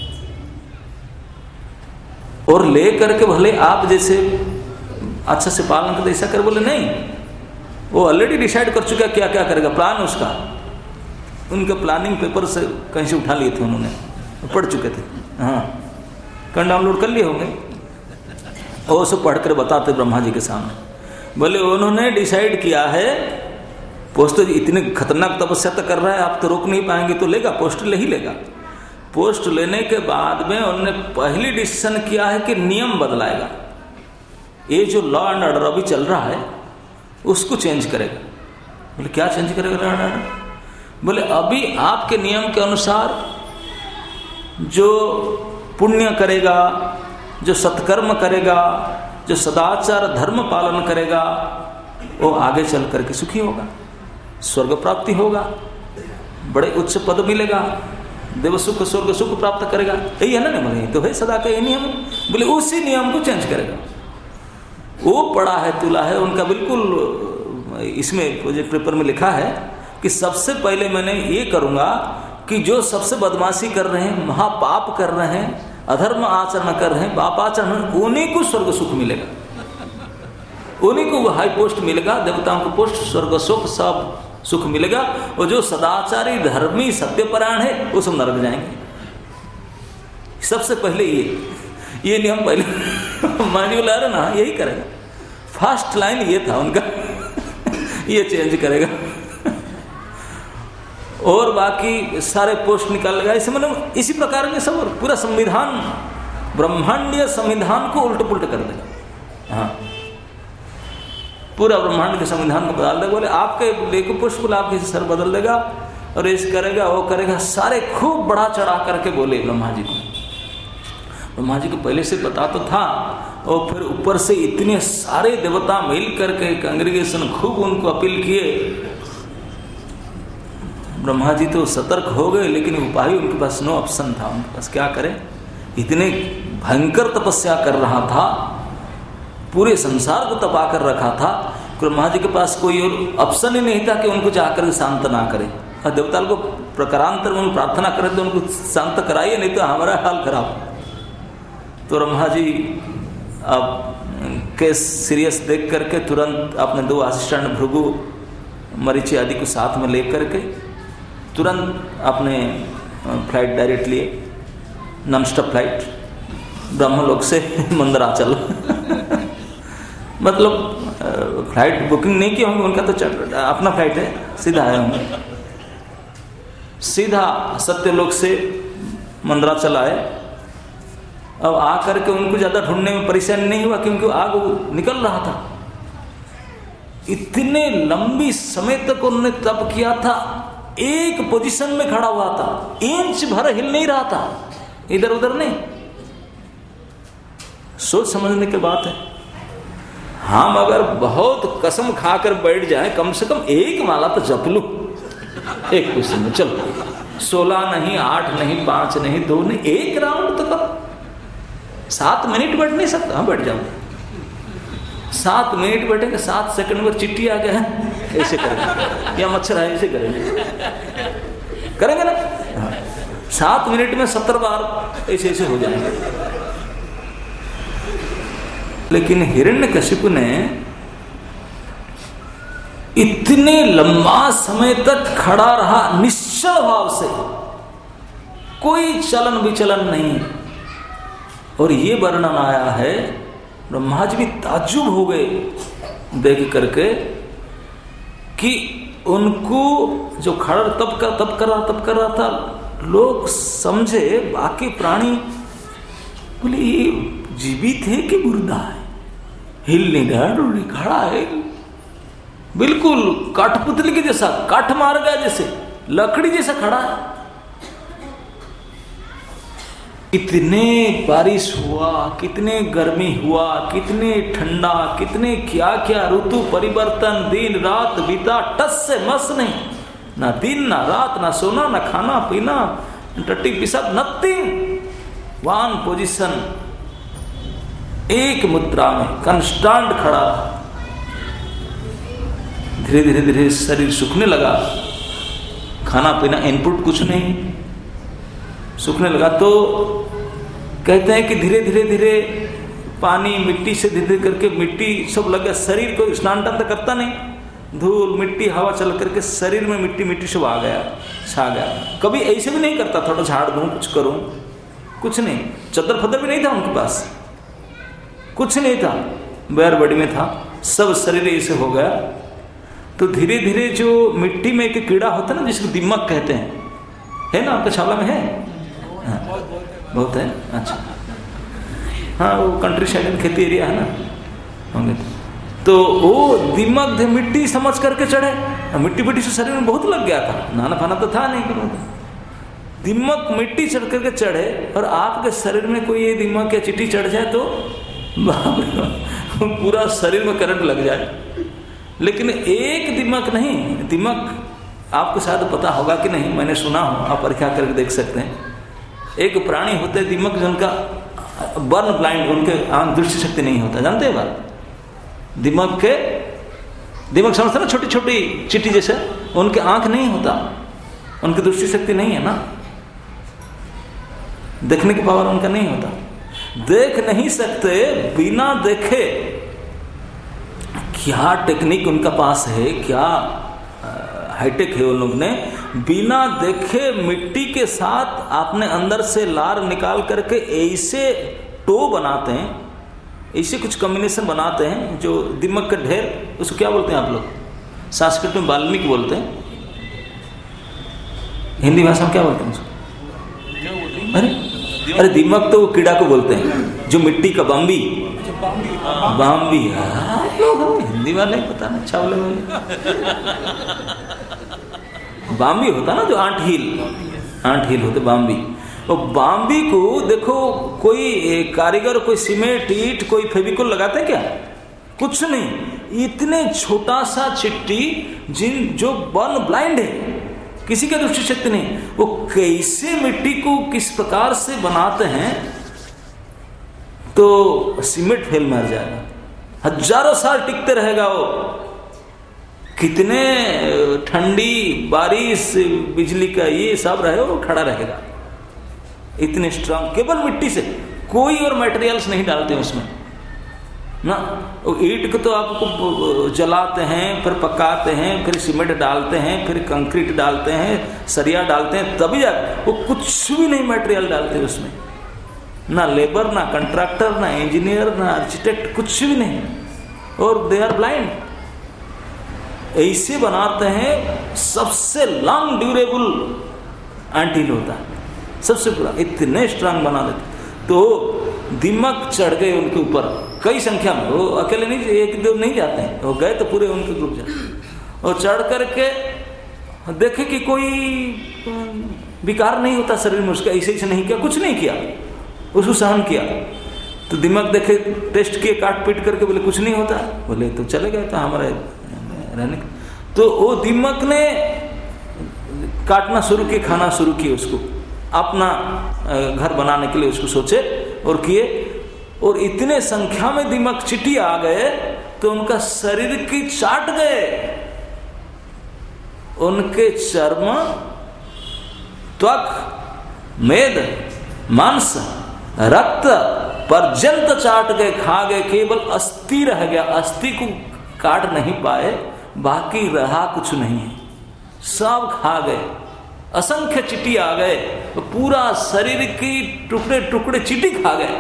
और ले करके भले आप जैसे अच्छा से पालन करते ऐसा कर, बोले नहीं, वो ऑलरेडी डिसाइड कर चुका क्या क्या करेगा, प्लान उसका। उनके प्लानिंग पेपर से कहीं से उठा लिए थे उन्होंने, पढ़ चुके थे। हाँ, कहीं डाउनलोड कर लिए होंगे और उसे पढ़ कर बताते ब्रह्मा जी के सामने। बोले उन्होंने डिसाइड किया है, पोस्ट इतनी खतरनाक तपस्या तो कर रहा है, आप तो रोक नहीं पाएंगे, तो लेगा, पोस्ट ले ही लेगा। पोस्ट लेने के बाद में उन्होंने पहली डिसीजन किया है कि नियम बदलाएगा। ये जो लॉ एंड ऑर्डर अभी चल रहा है उसको चेंज करेगा। बोले क्या चेंज करेगा लॉ एंड ऑर्डर? बोले अभी आपके नियम के अनुसार जो पुण्य करेगा, जो सत्कर्म करेगा, जो सदाचार धर्म पालन करेगा, वो आगे चल करके सुखी होगा, स्वर्ग प्राप्ति होगा, बड़े उच्च पद मिलेगा, देव सुख स्वर्ग सुख प्राप्त करेगा। यही है ना नियम, तो है सदा का ये नियम। बोले उसी नियम को चेंज करेगा। वो पढ़ा है, तुला है उनका, बिल्कुल इसमें प्रोजेक्ट पेपर में लिखा है कि सबसे पहले मैंने ये करूंगा कि जो सबसे बदमाशी कर रहे हैं, महापाप कर रहे हैं, अधर्म आचरण कर रहे हैं, पापाचरण, उन्हीं को स्वर्ग सुख मिलेगा, उन्हीं को हाई पोस्ट मिलेगा, देवताओं को पोस्ट, स्वर्ग सुख सब सुख मिलेगा। और जो सदाचारी धर्मी सत्यपरायण है वो सब नरक जाएंगे। सबसे पहले ये नियम पहले मान्युल है ना, यही करेगा। फर्स्ट लाइन ये था उनका ये चेंज करेगा और बाकी सारे पोस्ट निकाल लेगा। इसे मतलब इसी प्रकार के सब पूरा संविधान, ब्रह्मांडीय संविधान को उल्ट पुल्ट कर देगा। हाँ, पूरा ब्रह्मांड के संविधान को बदल देगा। बोले आपके लेको पुष्प को आपके सर बदल देगा और ऐसे करेगा, वो करेगा, सारे खूब बढ़ा चढ़ा करके बोले ब्रह्मा जी को। ब्रह्मा जी को पहले से पता तो था, और फिर ऊपर से इतने सारे देवता मिल करके कांग्रेगेशन खूब उनको अपील किए। ब्रह्मा जी तो सतर्क हो गए, लेकिन उपाय उनके पास नो ऑप्शन था। उनके पास क्या करें, इतने भयंकर तपस्या कर रहा था, पूरे संसार को तपा कर रखा था। ब्रह्मा जी के पास कोई और ऑप्शन ही नहीं था कि उनको जाकर शांत ना करे। और देवता को प्रकारांतर में प्रार्थना करे तो उनको शांत कराइए, नहीं तो हमारा हाल खराब। तो ब्रह्मा जी अब केस सीरियस देख करके तुरंत अपने 2 असिस्टेंट भृगु, मरीचि आदि को साथ में लेकर के तुरंत अपने फ्लाइट डायरेक्ट लिए, नॉन स्टॉप फ्लाइट ब्रह्मलोक से मंदराचल मतलब फ्लाइट बुकिंग नहीं किए होंगे, उनका तो अपना फ्लाइट है, सीधा आए होंगे, सीधा सत्यलोक से मंदराचल आए। अब आकर के उनको ज्यादा ढूंढने में परेशानी नहीं हुआ क्योंकि आग निकल रहा था। इतने लंबी समय तक उन्होंने तप किया था, एक पोजीशन में खड़ा हुआ था, इंच भर हिल नहीं रहा था, इधर उधर नहीं। सोच समझने की बात है। हम अगर बहुत कसम खाकर बैठ जाए, कम से कम एक माला तो जप लूं एक क्वेश्चन में, चलो 16 नहीं, 8 नहीं, 5 नहीं, 2 नहीं, एक राउंड तो करो। 7 मिनट बैठ नहीं सकता, हाँ बैठ जाओ। 7 मिनट बैठेंगे, 7 सेकंड में चिट्ठी आ गया है, ऐसे करेंगे, या मच्छर है ऐसे करेंगे ना। 7 मिनट में 70 बार ऐसे ऐसे हो जाएंगे। लेकिन हिरण्यकशिपु ने इतने लंबा समय तक खड़ा रहा निश्चल भाव से, कोई चलन विचलन नहीं। और ये वर्णन आया है, ब्रह्मा जी भी ताज्जुब हो गए देख करके कि उनको जो खड़ा तप कर रहा था, लोग समझे बाकी प्राणी बोले ये जीवित है कि मुर्दा है, हिल नहीं रहा, खड़ा है बिल्कुल काठपुतली के जैसा, काठ मार गया जैसे, लकड़ी जैसा खड़ा है। कितने बारिश हुआ, कितने गर्मी हुआ, कितने ठंडा, कितने क्या क्या ऋतु परिवर्तन, दिन रात बीता, टस से मस नहीं, ना दिन ना रात, ना सोना ना खाना पीना, टट्टी पिसाब, नथिंग, वन पोजीशन, एक मुद्रा में कंस्टेंट खड़ा। धीरे धीरे धीरे शरीर सूखने लगा, खाना पीना इनपुट कुछ नहीं, सूखने लगा। तो कहते हैं कि धीरे धीरे धीरे पानी मिट्टी से धीरे धीरे करके मिट्टी सब लग गया, शरीर को स्नान टान तो करता नहीं, धूल मिट्टी हवा चल करके शरीर में मिट्टी मिट्टी सब आ गया, छा गया। कभी ऐसे भी नहीं करता, थोड़ा झाड़ दूं कुछ करूं, कुछ नहीं, चद्दर फद्दर भी नहीं था उनके पास, कुछ नहीं था, बैर बड़ी में था, सब शरीर ऐसे हो गया। तो धीरे धीरे जो मिट्टी में एक कीड़ा होता है ना जिसको दिमक कहते हैं, है ना आपके छावला में है? हाँ, बहुत है, अच्छा हाँ, वो कंट्री साइड में खेती एरिया है ना, होंगे तो वो दिमक मिट्टी समझ करके चढ़े, मिट्टी मिट्टी से शरीर में बहुत लग गया था, नहाना फाना तो था नहीं, दिमक मिट्टी चढ़ करके चढ़े और आपके शरीर में कोई ये दिमक या चींटी चढ़ जाए तो पूरा शरीर में करंट लग जाए। लेकिन एक दिमक नहीं, दिमक आपको शायद पता होगा कि नहीं, मैंने सुना हो, आप परीक्षा करके देख सकते हैं। एक प्राणी होते हैं दिमक, जिनका बर्न ब्लाइंड, उनके आंख दृष्टि शक्ति नहीं होता, जानते हैं बात? दिमक समझते ना, छोटी छोटी चींटी जैसे, उनके आंख नहीं होता, उनकी दृष्टि शक्ति नहीं है ना, देखने की पावर उनका नहीं होता, देख नहीं सकते बिना देखे। क्या टेक्निक उनका पास है, क्या हाईटेक है उन लोग ने, बिना देखे मिट्टी के साथ आपने अंदर से लार निकाल करके ऐसे टो बनाते हैं, ऐसे कुछ कॉम्बिनेशन बनाते हैं जो दिमक का ढेर, उसको क्या बोलते हैं आप लोग? संस्कृत में वाल्मीकि बोलते हैं, हिंदी भाषा में क्या बोलते हैं उसको? अरे दिमक तो कीड़ा को बोलते हैं, जो मिट्टी का बाम्बी, बाम्बी लोग हिंदी वाले पता नहीं, छावले वाले बाम्बी होता ना, जो आंट हील होते बाम्बी। वो बाम्बी को देखो, कोई कारीगर कोई सीमेंट ईट कोई फेविकोल लगाते हैं क्या? कुछ नहीं, इतने छोटा सा चिट्टी जो बर्न ब्लाइंड है, किसी का दृष्टि शक्ति नहीं, वो कैसे मिट्टी को किस प्रकार से बनाते हैं तो सीमेंट फेल मर जाएगा, हजारों साल टिकते रहेगा वो, कितने ठंडी बारिश बिजली का ये सब रहे वो खड़ा रहेगा, इतने स्ट्रांग, केवल मिट्टी से, कोई और मटेरियल्स नहीं डालते उसमें ना। ईंट को तो आपको जलाते हैं, फिर पकाते हैं, फिर सीमेंट डालते हैं, फिर कंक्रीट डालते हैं, सरिया डालते हैं, तभी जाकर वो कुछ भी नहीं मटेरियल डालते उसमें, ना लेबर, ना कंट्रैक्टर, ना इंजीनियर, ना आर्किटेक्ट, कुछ भी नहीं, और दे आर ब्लाइंड। ऐसे बनाते हैं, सबसे लॉन्ग ड्यूरेबल एंटील होता है, सबसे पूरा, इतने स्ट्रांग बना देते। तो दिमक चढ़ गए उनके ऊपर कई संख्या में, वो अकेले नहीं, एक दो नहीं जाते हैं, वो गए तो पूरे उनके ग्रुप जाते, और चढ़ करके देखे कि कोई विकार नहीं होता शरीर में उसका, ऐसे ऐसे नहीं किया, कुछ नहीं किया, उसको सहन किया। तो दिमाग देखे, टेस्ट किए काट पीट करके, बोले कुछ नहीं होता, बोले तो चले गए तो हमारे रहने। तो वो दिमाग ने काटना शुरू किए, खाना शुरू किए, उसको अपना घर बनाने के लिए उसको सोचे और किए, और इतने संख्या में दिमाग चिटी आ गए तो उनका शरीर की चाट गए, उनके चर्म, त्वक, मेद, मांस, रक्त पर्यंत चाट गए, खा गए, केवल अस्थि रह गया, अस्थि को काट नहीं पाए, बाकी रहा कुछ नहीं है, सब खा गए, असंख्य चींटी आ गए, तो पूरा शरीर की टुकड़े टुकड़े चींटी खा गए।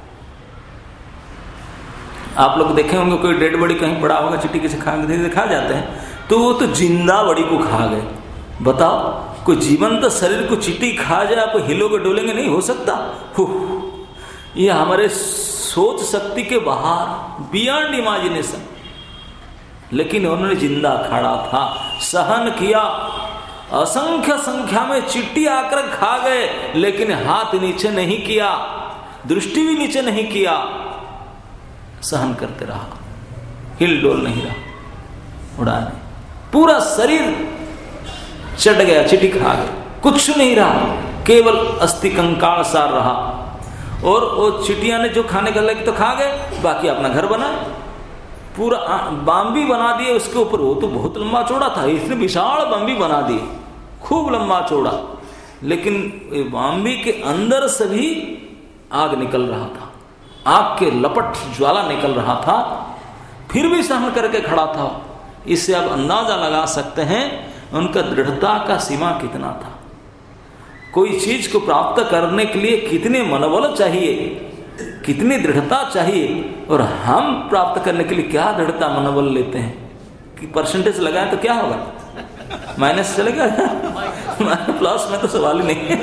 आप लोग देखे होंगे कोई डेड बॉडी कहीं पड़ा होगा, चींटी किसे खा जाते हैं, तो वो तो जिंदा बॉडी को खा गए। बताओ, कोई जीवंत शरीर को चींटी खा जाए, आप हिलोगे डोलेंगे, नहीं हो सकता। ये हमारे सोच शक्ति के बाहर, बियॉन्ड इमेजिनेशन। लेकिन उन्होंने जिंदा खड़ा था, सहन किया, असंख्य संख्या में चींटी आकर खा गए, लेकिन हाथ नीचे नहीं किया, दृष्टि भी नीचे नहीं किया, सहन करते रहा, हिल डोल नहीं रहा, उड़ा नहीं, पूरा शरीर चढ़ गया, चींटी खा गए, कुछ नहीं रहा, केवल अस्थि कंकाल सार रहा। और वो चींटियां ने जो खाने का लगे तो खा गए, बाकी अपना घर बना, पूरा बाम्बी बना दिए उसके ऊपर। वो तो बहुत लंबा चौड़ा था, इसने विशाल बाम्बी बना दिए, खूब लंबा चौड़ा, लेकिन बाम्बी के अंदर से भी आग निकल रहा था, आग के लपट ज्वाला निकल रहा था, फिर भी सहन करके खड़ा था। इससे आप अंदाजा लगा सकते हैं उनका दृढ़ता का सीमा कितना था। कोई चीज को प्राप्त करने के लिए कितने मनोबल चाहिए, कितनी दृढ़ता चाहिए, और हम प्राप्त करने के लिए क्या दृढ़ता मनोबल लेते हैं कि परसेंटेज लगाए तो क्या होगा, माइनस चलेगा, प्लस में तो सवाल ही नहीं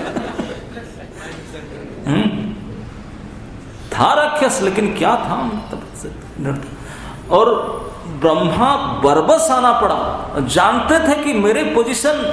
था राक्षस, लेकिन क्या था तब। और ब्रह्मा बरबस आना पड़ा, जानते थे कि मेरे पोजीशन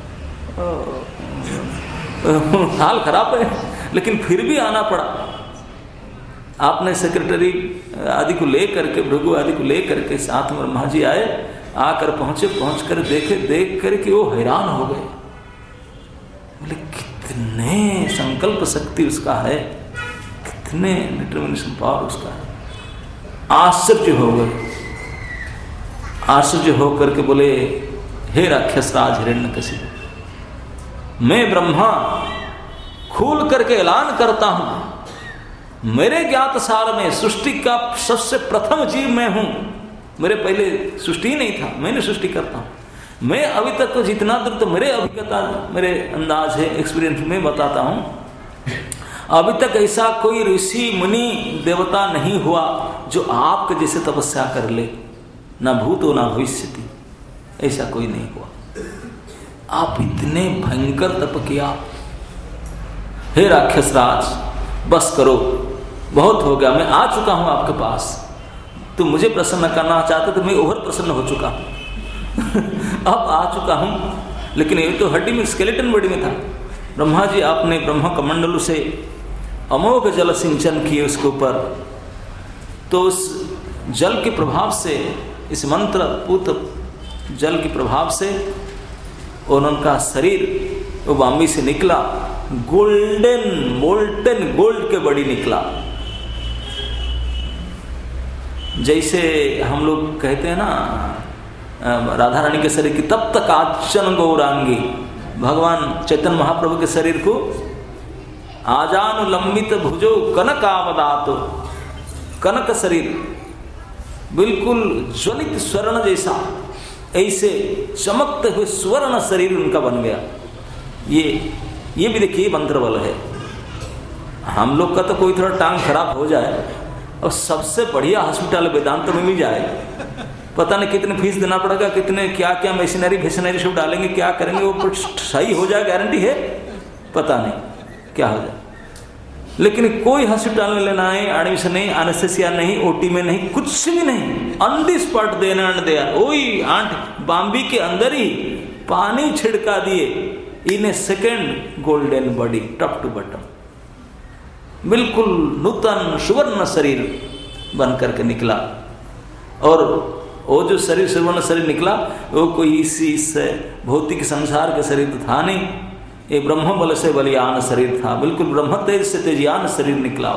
हाल खराब है, लेकिन फिर भी आना पड़ा। आपने सेक्रेटरी आदि को लेकर के, भृगु आदि को लेकर के साथ में ब्रह्मा जी आए, आकर पहुंचे, पहुंच कर देखे, देख कर के वो हैरान हो गए, बोले कितने संकल्प शक्ति उसका है, कितने डिटर्मिनेशन पावर उसका है। आश्चर्य हो गए, आश्चर्य होकर के बोले, हे राक्षस राज हिरण्यकशिपु, मैं ब्रह्मा खोल करके ऐलान करता हूं, मेरे ज्ञात सार में सृष्टि का सबसे प्रथम जीव मैं हूं। मेरे पहले सृष्टि ही नहीं था, मैंने सृष्टि करता हूं। मैं अभी तक तो जितना दूर तो मेरे अभिज्ञता, मेरे अंदाज है, एक्सपीरियंस में बताता हूं, अभी तक ऐसा कोई ऋषि मुनि देवता नहीं हुआ जो आपके जैसे तपस्या कर ले, ना भूतो ना भविष्यति, ऐसा कोई नहीं हुआ। आप इतने भयंकर तप किया, हे राक्षस राज, बस करो, बहुत हो गया, मैं आ चुका हूं आपके पास, तुम मुझे प्रसन्न करना चाहते तो मैं ओवर प्रसन्न हो चुका हूं अब आ चुका हूं, लेकिन ये तो हड्डी में, स्केलेटन बॉडी में था। ब्रह्मा जी, आपने ब्रह्म कमंडलू से अमोघ जल सिंचन किए उसके ऊपर, तो उस जल के प्रभाव से, इस मंत्र पूत जल के प्रभाव से, और उनका शरीर वो बाम्बी से निकला, गोल्डन मोल्टन गोल्ड के बड़ी निकला। जैसे हम लोग कहते हैं ना, राधा रानी के शरीर की तब तक आचन गौरांगी, भगवान चैतन्य महाप्रभु के शरीर को आजानुलंबित भुजो कनकावदातो, कनक शरीर, बिल्कुल ज्वलित स्वर्ण जैसा, ऐसे चमकते हुए स्वर्ण शरीर उनका बन गया। ये भी देखिए मंत्र बल है। हम लोग का तो कोई थोड़ा टांग खराब हो जाए और सबसे बढ़िया हॉस्पिटल वेदांत में मिल जाए, पता नहीं कितने फीस देना पड़ेगा, कितने क्या क्या मशीनरी सब डालेंगे, क्या करेंगे, वो सही हो जाए गारंटी है, पता नहीं क्या हो जाए। लेकिन कोई हॉस्पिटल में लेना है, एडमिशन नहीं, एनेस्थेसिया नहीं, ओटी में नहीं, कुछ भी नहीं, ऑन दी स्पॉट देना दिया, वही आंट बाम्बी के अंदर ही पानी छिड़का दिए, in a second golden body top to bottom, बिल्कुल नूतन सुवर्ण शरीर बन करके निकला। और वो जो शरीर, सुवर्ण शरीर निकला, वो कोई इस भौतिक संसार के शरीर तो था नहीं, ये ब्रह्म बल से बलियान शरीर था, बिल्कुल ब्रह्म तेज से तेजियान शरीर निकला,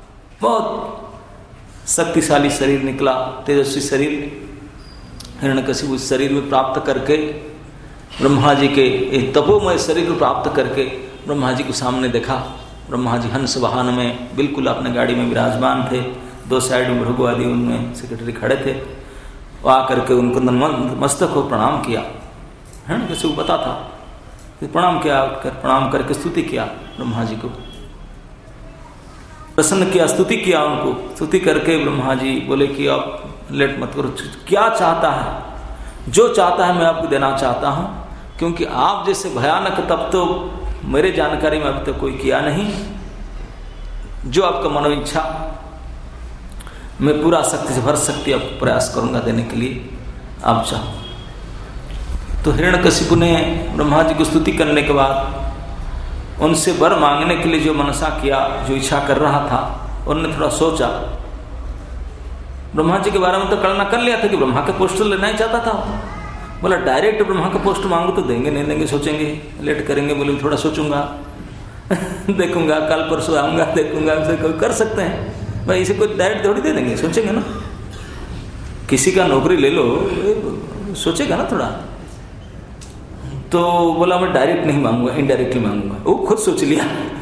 बहुत शक्तिशाली शरीर निकला, तेजस्वी शरीर। हिरण्यकशिपु उस शरीर में प्राप्त करके, ब्रह्मा जी के एक तपोमय शरीर को प्राप्त करके ब्रह्मा जी को सामने देखा। ब्रह्मा जी हंस वाहन में बिल्कुल अपने गाड़ी में विराजमान थे, दो साइड में भृगु आदि उनमें सेक्रेटरी खड़े थे। वो आकर के उनको मस्तक को प्रणाम किया, हिरण्यकशिपु को पता था, प्रणाम किया, प्रणाम करके स्तुति किया, ब्रह्मा जी को प्रसन्न किया, स्तुति किया उनको। स्तुति करके ब्रह्मा जी बोले कि आप लेट मत करो, क्या चाहता है, जो चाहता है मैं आपको देना चाहता हूं, क्योंकि आप जैसे भयानक तप तो मेरे जानकारी में अभी तक कोई किया नहीं। जो आपका मनोइच्छा, मैं पूरा शक्ति से भर सकती आपको प्रयास करूंगा देने के लिए, आप चाहो। तो हिरण्यकशिपु ने ब्रह्मा जी को स्तुति करने के बाद उनसे वर मांगने के लिए जो मनसा किया, जो इच्छा कर रहा था, उन्होंने थोड़ा सोचा। ब्रह्मा जी के बारे में तो कल्पना कर लिया था कि ब्रह्मा के पोस्ट लेना ही चाहता था। बोला डायरेक्ट ब्रह्मा का पोस्ट मांगो तो देंगे नहीं देंगे, सोचेंगे, लेट करेंगे। बोले थोड़ा सोचूंगा देखूंगा, कल परसों आऊंगा, देखूंगा, कर सकते हैं भाई, इसे कोई डायरेक्ट थोड़ी दे देंगे, सोचेंगे ना। किसी का नौकरी ले लो, सोचेगा ना थोड़ा। तो बोला मैं डायरेक्ट नहीं मांगूंगा, इनडायरेक्टली मांगूंगा। वो खुद सोच लिया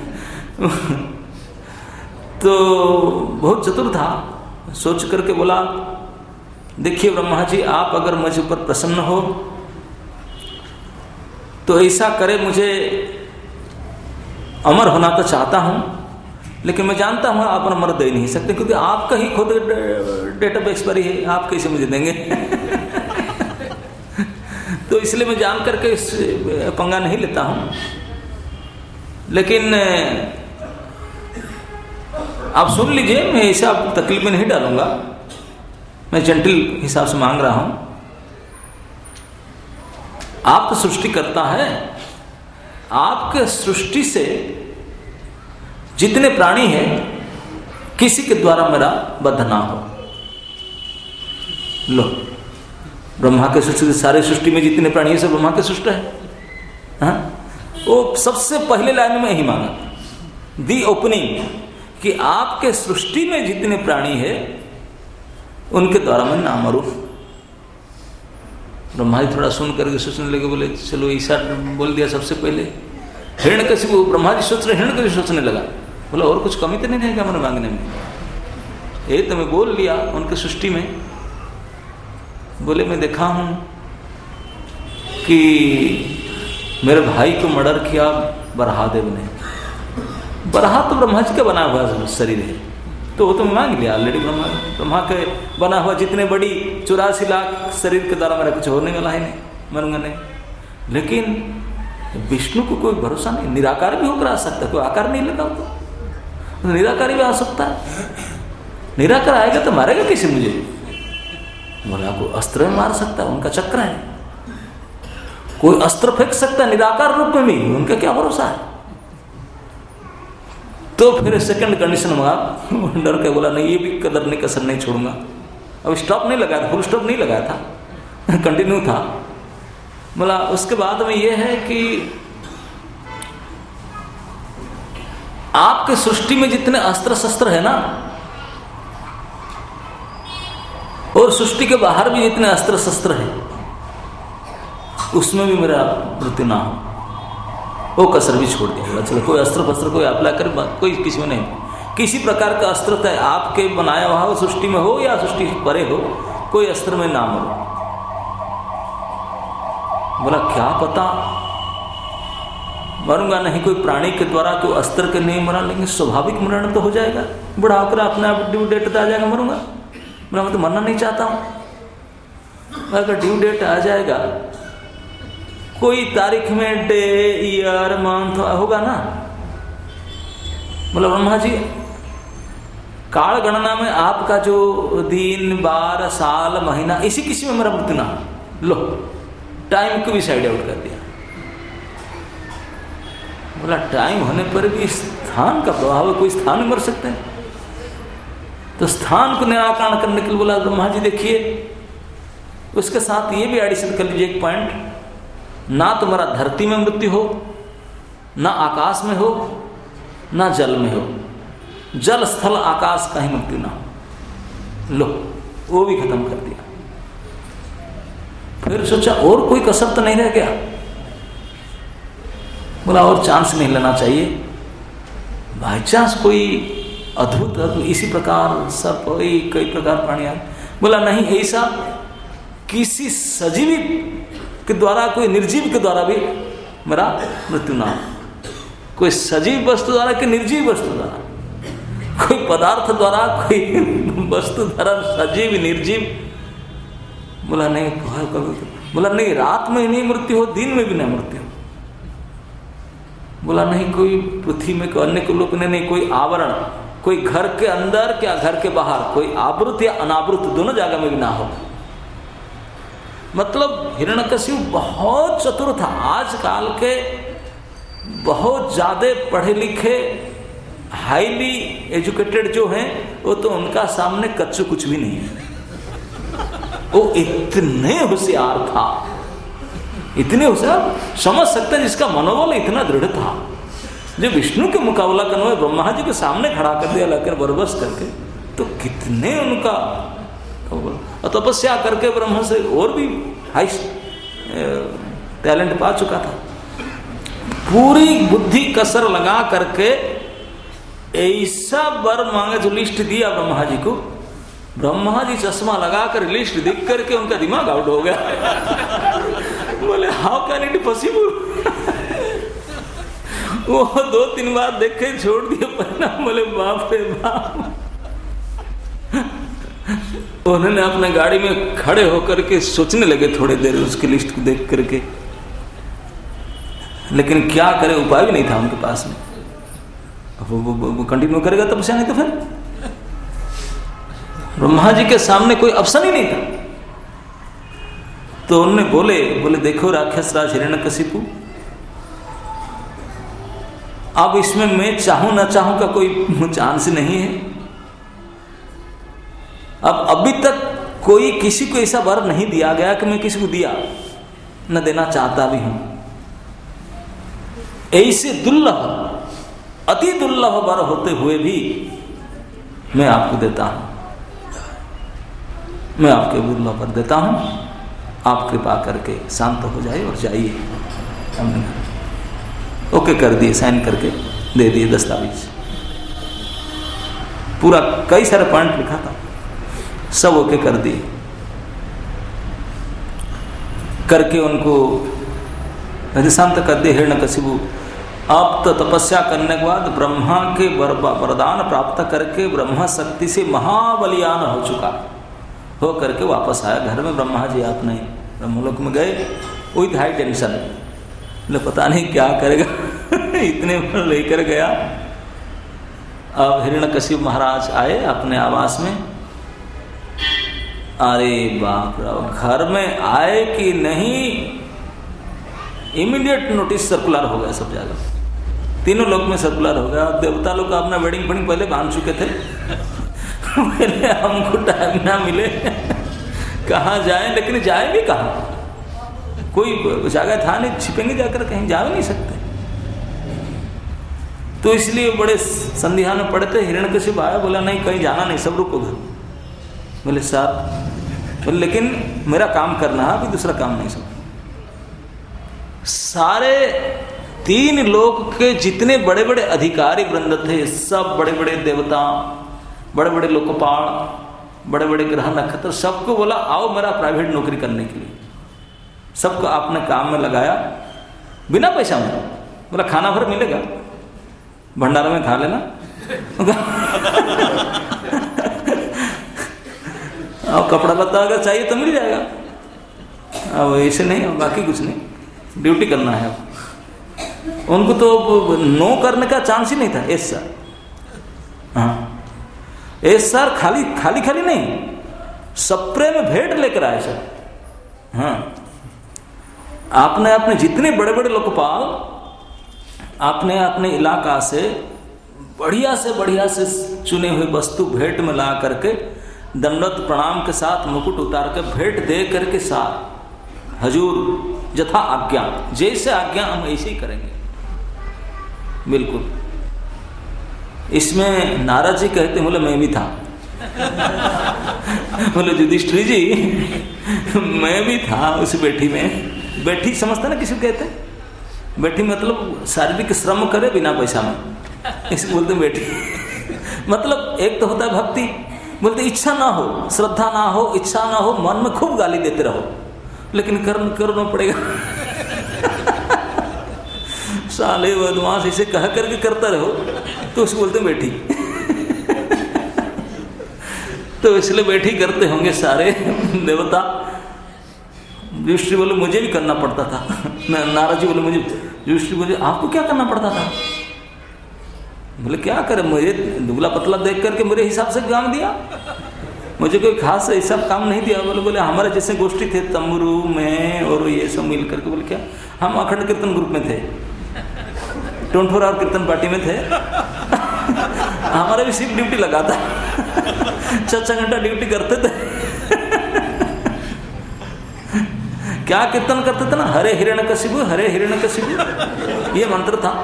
तो बहुत चतुर था, सोच करके बोला देखिए ब्रह्मा जी, आप अगर मुझ ऊपर प्रसन्न हो तो ऐसा करे, मुझे अमर होना तो चाहता हूं, लेकिन मैं जानता हूं आप अमर दे नहीं सकते, क्योंकि आपका ही खुद डेट ऑफ एक्सपायरी है, आप कैसे मुझे देंगे तो इसलिए मैं जान करके इस पंगा नहीं लेता हूं। लेकिन आप सुन लीजिए, मैं ऐसा तकलीफ में नहीं डालूंगा, मैं जेंटल हिसाब से मांग रहा हूं। आप तो सृष्टि करता है, आपके सृष्टि से जितने प्राणी हैं किसी के द्वारा मेरा बद्ध ना हो। लो, ब्रह्मा के सृष्टि, सारे सृष्टि में जितने प्राणी हैं सब ब्रह्मा के सृष्टि है। हाँ? वो सबसे पहले लाइन में ही मांगा, दी ओपनिंग, कि आपके सृष्टि में जितने प्राणी हैं उनके द्वारा मैं ना मरूं। ब्रह्मा जी थोड़ा सुन करके सोचने लगे, बोले चलो ऐसा बोल दिया सबसे पहले। हिरण्यकशिपु, ब्रह्मा जी सोच रहे, हिरण्यकशिपु सोचने लगा, बोला और कुछ कमी तो नहीं रहेगा मैंने मांगने में, ये तो मैं बोल लिया उनके सृष्टि में। बोले मैं देखा हूं कि मेरे भाई को मर्डर किया बरहादेव ने। बरहा तो ब्रह्मा जी का बना हुआ शरीर है, तो वो तो मांग लिया ऑलरेडी। ब्रह्मा के बना हुआ जितने बड़ी 84 लाख शरीर के द्वारा मेरा कुछ होने वाला है नहीं, मरूंगा नहीं। लेकिन विष्णु को कोई भरोसा नहीं, निराकार भी होकर आ सकता है, कोई आकार नहीं लगा तो निराकार भी आ सकता है। निराकार आएगा तो मारेगा कैसे मुझे? बोला कोई अस्त्र में मार सकता है, उनका चक्र है, कोई अस्त्र फेंक सकता है निराकार रूप में भी, उनका क्या भरोसा है। तो फिर सेकंड कंडीशन में डर के बोला नहीं, ये भी कदर नहीं, कसर नहीं छोड़ूंगा। अब स्टॉप नहीं लगाया, फुल स्टॉप नहीं लगाया था, कंटिन्यू था। बोला उसके बाद में ये है कि आपके सृष्टि में जितने अस्त्र शस्त्र है ना, और सृष्टि के बाहर भी जितने अस्त्र शस्त्र है, उसमें भी मेरा मृत्यु ना हो, वो कसर भी छोड़ दिया। चलो कोई अस्त्र फस्त्र कोई अप्लाई कर, कोई किसी में नहीं, किसी प्रकार का अस्त्र चाहे आपके बनाया हुआ हो, सृष्टि में हो या सृष्टि परे हो, कोई अस्त्र में ना मरो। बोला क्या पता मरूंगा नहीं, कोई प्राणी के द्वारा कोई अस्त्र के नहीं मरा, लेकिन स्वाभाविक मरण तो हो जाएगा, बुढ़ा होकर अपने आप ड्यू डेट आ जाएगा, मरूंगा। बोला मैं तो मरना नहीं चाहता हूं। अगर ड्यू डेट आ जाएगा, कोई तारीख में डे ईयर मंथ होगा ना। बोला ब्रह्मा जी, काल गणना में आपका जो दिन, बार, साल, महीना, इसी किसी में मेरा मृत्यु ना। लो, टाइम को भी साइड आउट कर दिया। बोला टाइम होने पर भी स्थान का प्रभाव है, कोई स्थान में मर सकते हैं, तो स्थान को निराकरण करने के लिए बोला ब्रह्मा जी देखिए, उसके साथ ये भी एडिशन कर लीजिए एक पॉइंट, ना तुम्हारा धरती में मृत्यु हो, ना आकाश में हो, ना जल में हो, जल स्थल आकाश कहीं मृत्यु ना हो। लो, वो भी खत्म कर दिया। फिर सोचा और कोई कसर तो नहीं रह गया। बोला और चांस नहीं लेना चाहिए, बाई चांस कोई अद्भुत इसी प्रकार सब कई प्रकार प्राणी आए। बोला नहीं, ऐसा किसी सजीवी के द्वारा, कोई निर्जीव के द्वारा भी मेरा मृत्यु ना हो। कोई सजीव वस्तु द्वारा कि निर्जीव वस्तु द्वारा, कोई पदार्थ द्वारा, कोई वस्तु द्वारा, सजीव निर्जीव। बोला नहीं, बोला नहीं, रात में नहीं मृत्यु हो, दिन में भी नहीं मृत्यु हो। बोला नहीं, कोई पृथ्वी में, कोई अन्य लोक में नहीं, कोई आवरण, कोई घर के अंदर क्या घर के बाहर, कोई आवृत या अनावृत दोनों जगह में भी ना हो। मतलब हिरण्यकशिपु बहुत चतुर था। आजकल के बहुत ज्यादा पढ़े लिखे हाईली एजुकेटेड जो हैं वो तो उनका सामने कच्चू कुछ भी नहीं है। वो इतने होशियार था, इतने होशियार, समझ सकते हैं जिसका मनोबल इतना दृढ़ था, जो विष्णु के मुकाबला करने में ब्रह्मा जी के सामने खड़ा कर दिया लाकर बरबस करके, तो कितने उनका तपस्या करके ब्रह्मा से और भी हाई टैलेंट पा चुका था। पूरी बुद्धि कसर लगा करके ऐसा वर मांगे जो लिस्ट दिया ब्रह्मा जी को। ब्रह्मा जी चश्मा लगाकर लिस्ट देख करके उनका दिमाग आउट हो गया। बोले हाउ कैन इट पॉसिबल। वो 2-3 बार देखे छोड़ दिए परिणाम। बोले बाप रे बाप। उन्होंने अपने गाड़ी में खड़े होकर के सोचने लगे थोड़ी देर उसकी लिस्ट को देख करके, लेकिन क्या करे, उपाय भी नहीं था उनके पास में। वो कंटिन्यू करेगा तब से, नहीं तो फिर ब्रह्मा जी के सामने कोई ऑप्शन ही नहीं था। तो उन्होंने बोले देखो राक्षस राज हिरण्यकशिपु, अब इसमें मैं चाहूं ना चाहूं का कोई चांस नहीं है। अब अभी तक कोई किसी को ऐसा वर नहीं दिया गया कि मैं किसी को दिया, न देना चाहता भी हूं। ऐसे दुर्लभ, अति दुर्लभ वर होते हुए भी मैं आपको देता हूं, मैं आपके दुर्लभ वर देता हूं, आप कृपा करके शांत हो जाए और जाइए। हमने ओके कर दिए, साइन करके दे दिए दस्तावेज। पूरा कई सारे पॉइंट लिखा था, सब ओके कर दिए। करके उनको शांत कर दिए। हिरण्यकशिपु अब तो तपस्या करने के बाद ब्रह्मा के वरदान प्राप्त करके ब्रह्मा शक्ति से महाबलियान हो चुका हो करके वापस आया घर में। ब्रह्मा जी आपने ब्रह्मलोक में गए विथ हाई टेंशन, पता नहीं क्या करेगा। इतने लेकर गया। अब हिरण्यकशिपु महाराज आए अपने आवास में। अरे बाप रे, घर में आए कि नहीं इमीडिएट नोटिस सर्कुलर हो गया सब जगह, तीनों लोग में सर्कुलर हो गया। देवता लोग अपना वेडिंग फंडिंग पहले बांध चुके थे। पहले हमको टाइम ना मिले कहाँ जाए, लेकिन जाए भी कहाँ, कोई जगह था नहीं, छिपेंगे जाकर कहीं जा भी नहीं सकते। तो इसलिए बड़े संदिहान में पड़े थे। हिरण्यकशिपु आया, बोला नहीं कहीं जाना नहीं, सब रुको घर। बोले साहब, बोले लेकिन मेरा काम करना है, अभी दूसरा काम नहीं। सब सारे 3 लोक के जितने बड़े बड़े अधिकारी वृंद थे, सब बड़े बड़े देवता, बड़े बड़े लोकपाल, बड़े बड़े ग्रह नक्षत्र, सबको बोला आओ मेरा प्राइवेट नौकरी करने के लिए। सबको आपने काम में लगाया बिना पैसा में। बोला खाना भर मिलेगा, भंडारा में खा लेना। और कपड़ा लत्ता अगर चाहिए तो मिल जाएगा। अब ऐसे नहीं, बाकी कुछ नहीं, ड्यूटी करना है। उनको तो नो करने का चांस ही नहीं था। एस सर, हाँ एस सर, खाली खाली खाली नहीं, सप्रे में भेंट लेकर आए सर। हाँ, आपने अपने जितने बड़े बड़े लोकपाल आपने अपने इलाका से बढ़िया से चुने हुए वस्तु भेंट में ला करके दंडवत प्रणाम के साथ मुकुट उतार के भेंट दे करके साथ हजूर यथा आज्ञा, जैसे आज्ञा हम ऐसे ही करेंगे। बिल्कुल। इसमें नारद जी कहते, बोले मैं भी था। बोले युधिष्ठिर जी मैं भी था उस बैठी में। बैठी समझते ना किसी को कहते, बैठी मतलब शारीरिक श्रम करे बिना पैसा में, इसे बोलते बैठी। मतलब एक तो होता है भक्ति, बोलते इच्छा ना हो, श्रद्धा ना हो, इच्छा ना हो, मन में खूब गाली देते रहो, लेकिन कर्म करना पड़ेगा। साले बदमाश इसे कह करके करता रहो, तो उसे बोलते बैठी। तो इसलिए बैठी करते होंगे सारे देवता। युधिष्ठिर बोले मुझे भी करना पड़ता था। नारद जी बोले मुझे, युधिष्ठिर बोले आपको क्या करना पड़ता था? बोले क्या करे, मुझे दुबला पतला देख करके मेरे हिसाब से काम दिया। मुझे कोई खास ऐसा काम नहीं दिया। बोले हमारे जैसे गोष्ठी थे तम्बरू में और ये सब मिल करके। बोले क्या? हम अखंड कीर्तन ग्रुप में थे, 24 आवर कीर्तन पार्टी में थे। हमारे भी सिर्फ ड्यूटी लगा था, 6 घंटा ड्यूटी करते थे। क्या कीर्तन करते थे ना, हरे हिरण्यकशिपु हरे हिरण्यकशिपु, ये मंत्र था।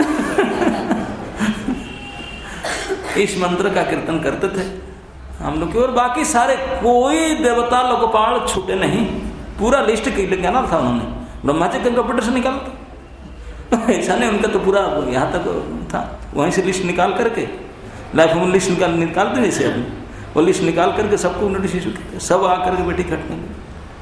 इस मंत्र का कीर्तन करते थे हम लोग। और बाकी सारे कोई देवता लोकपाल छूटे नहीं, पूरा लिस्ट निकाला था उन्होंने। ब्रह्मा जी के कंप्यूटर से निकाला था, ऐसा नहीं उनका तो पूरा यहाँ तक था। वहीं से लिस्ट निकाल करके लाइफ में लिस्ट निकालते जैसे अभी वो लिस्ट निकाल करके सबको नोटिस, सब आकर के बैठी खटने लगे।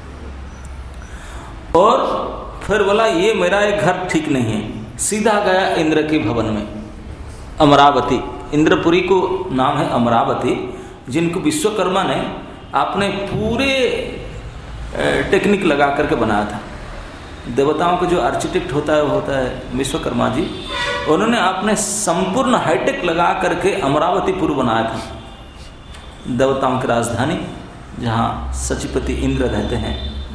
और फिर बोला ये मेरा एक घर ठीक नहीं है, सीधा गया इंद्र के भवन में, अमरावती। इंद्रपुरी को नाम है अमरावती, जिनको विश्वकर्मा ने अपने पूरे टेक्निक लगा करके बनाया था। देवताओं का जो आर्किटेक्ट होता है वो होता है विश्वकर्मा जी। उन्होंने अपने संपूर्ण हाईटेक लगा करके अमरावतीपुर बनाया था, देवताओं की राजधानी, जहाँ सचिपति इंद्र रहते हैं।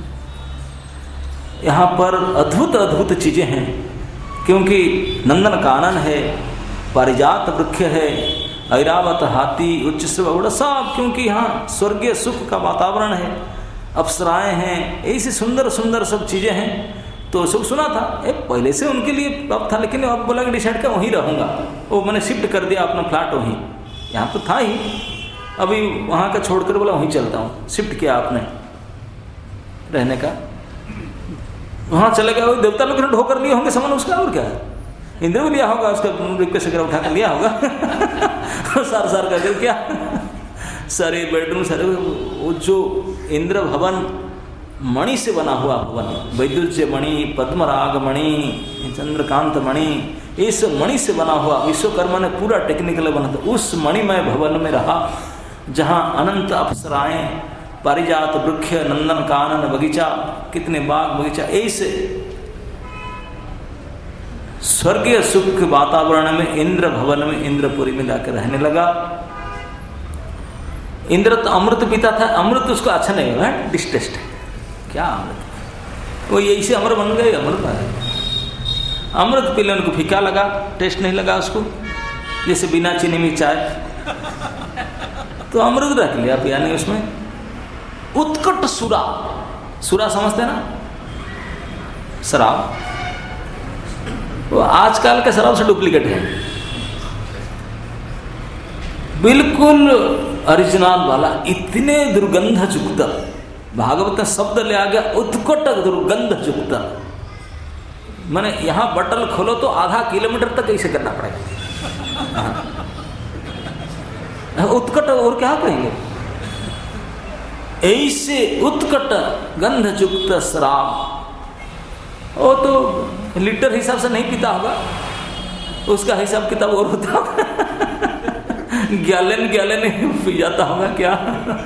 यहाँ पर अद्भुत अद्भुत चीजें हैं, क्योंकि नंदन कानन है, पारिजात वृक्ष है, ऐरावत हाथी, उच्च श्रवण सब, क्योंकि यहाँ स्वर्गीय सुख का वातावरण है, अप्सराएं हैं, ऐसी सुंदर सुंदर सब चीजें हैं। तो सब सुना था, पहले से उनके लिए अब था, लेकिन अब बोला कि डिसाइड कर वहीं रहूंगा। वो मैंने शिफ्ट कर दिया अपना फ्लैट वहीं, यहाँ तो था ही, अभी वहाँ का छोड़कर बोला वहीं चलता हूँ। शिफ्ट किया आपने रहने का, वहाँ चले गए। देवता लोग ने ढोकर लिए होंगे सामान उसका, और क्या है, इंद्र भी लिया होगा उसका, रिक्वेस्ट वगैरह उठा कर लिया होगा। सार करके क्या सारे बेडरूम सारे, वो जो इंद्र भवन मणि से बना हुआ भवन, वैदुज्य मणि, पद्मराग मणि, चंद्रकांत मणि, इस मणि से बना हुआ, विश्वकर्मा ने पूरा टेक्निकल बना था। उस मणिमय भवन में रहा, जहाँ अनंत अप्सराएं, पारिजात वृक्ष, नंदन कानन बगीचा, कितने बाग बगीचा, ऐसे स्वर्गीय सुख के वातावरण में इंद्र भवन में, इंद्रपुरी में जाकर रहने लगा। इंद्र तो अमृत पीता था, अमृत उसको अच्छा नहीं लगा, डिस्टेस्ट है क्या अमृत, वो यही से अमर बन गए। अमृत पीले उनको फीका लगा, टेस्ट नहीं लगा उसको, जैसे बिना चीनी में चाय। तो अमृत रख लिया पिया नहीं उसमें। उत्कट सुरा, सुरा समझते ना, शराब, वो आजकल के शराब से डुप्लीकेट है, बिल्कुल ओरिजिनल वाला, इतने दुर्गंध युक्त। भागवत शब्द ले आ गया, उत्कट दुर्गंध युक्त। माने यहाँ बटल खोलो तो आधा किलोमीटर तक ऐसे करना पड़ेगा। उत्कट और क्या कहेंगे, ऐसे उत्कट गंध युक्त शराब। वो तो लीटर हिसाब से नहीं पीता होगा, उसका हिसाब किताब और होता होगा, गैलन पी जाता होगा क्या,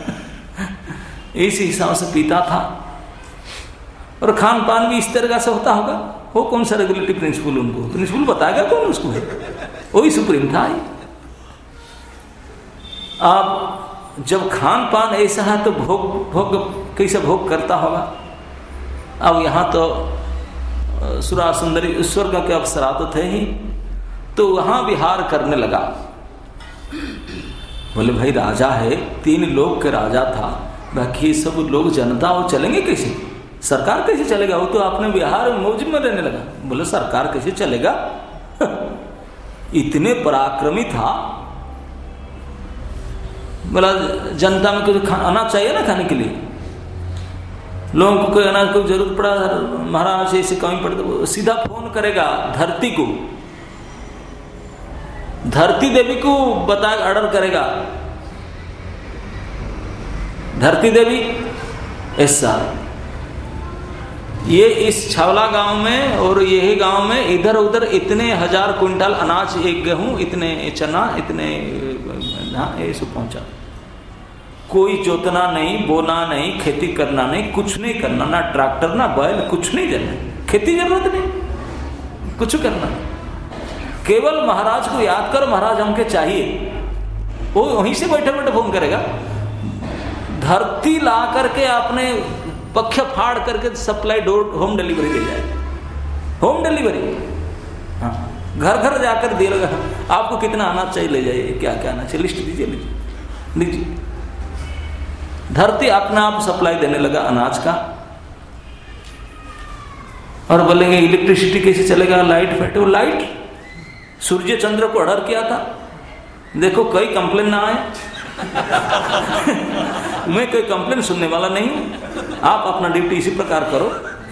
इसी हिसाब से पीता था। और खान पान भी इस तरह से होता होगा। वो कौन सा रेगुलेटरी प्रिंसिपल, उनको प्रिंसिपल बताएगा कौन उसको, वही सुप्रीम था। अब जब खान पान ऐसा है तो भोग कैसे भोग करता होगा। अब यहाँ तो सुरा सुंदरी स्वर्ग के अप्सरा तो थे ही, तो वहां विहार करने लगा। बोले भाई राजा है, 3 लोग के राजा था, बाकी सब लोग जनता वो चलेंगे कैसे, सरकार कैसे चलेगा, वो तो अपने बिहार में मौज में रहने लगा। बोले सरकार कैसे चलेगा, इतने पराक्रमी था। बोला जनता में कुछ अनाज चाहिए ना खाने के लिए, लोगों को कोई अनाज को जरूरत पड़ा, महाराज ऐसे कमी पड़े, तो सीधा फोन करेगा धरती को, धरती देवी को बता, ऑर्डर करेगा, धरती देवी ऐसा ये इस छावला गांव में और यही गांव में इधर उधर इतने 1000 क्विंटल अनाज, एक गेहूं, इतने चना, इतने ये सब पहुंचा। कोई जोतना नहीं, बोना नहीं, खेती करना नहीं, कुछ नहीं करना, ना ट्रैक्टर ना बैल, कुछ नहीं करना, खेती जरूरत नहीं, कुछ करना, केवल महाराज को याद करो, महाराज हमके चाहिए। वो वहीं से बैठे बैठे फोन करेगा, धरती ला करके आपने पक्ष फाड़ करके सप्लाई डोर होम डिलीवरी दे जाए, होम डिलीवरी। हाँ, घर घर जाकर दे लगा, आपको कितना अनाज चाहिए ले जाइए, क्या क्या अनाज चाहिए लिस्ट दीजिए, लीजिए। धरती अपने आप सप्लाई देने लगा अनाज का। और बोलेंगे इलेक्ट्रिसिटी कैसे चलेगा, लाइट फटे, वो लाइट सूर्य चंद्र को ऑर्डर किया था। देखो कोई कंप्लेन ना आए मैं कोई कंप्लेन सुनने वाला नहीं हूं, आप अपना ड्यूटी इसी प्रकार करो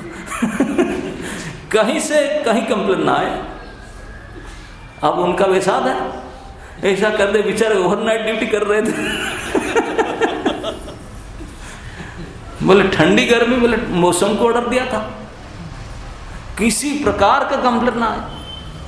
कहीं से कहीं कंप्लेन ना आए। अब उनका वैसाद है, ऐसा कर दे, बेचारे ओवरनाइट ड्यूटी कर रहे थे बोले ठंडी गर्मी, बोले मौसम को ऑर्डर दिया था, किसी प्रकार का कंप्लेन ना आए।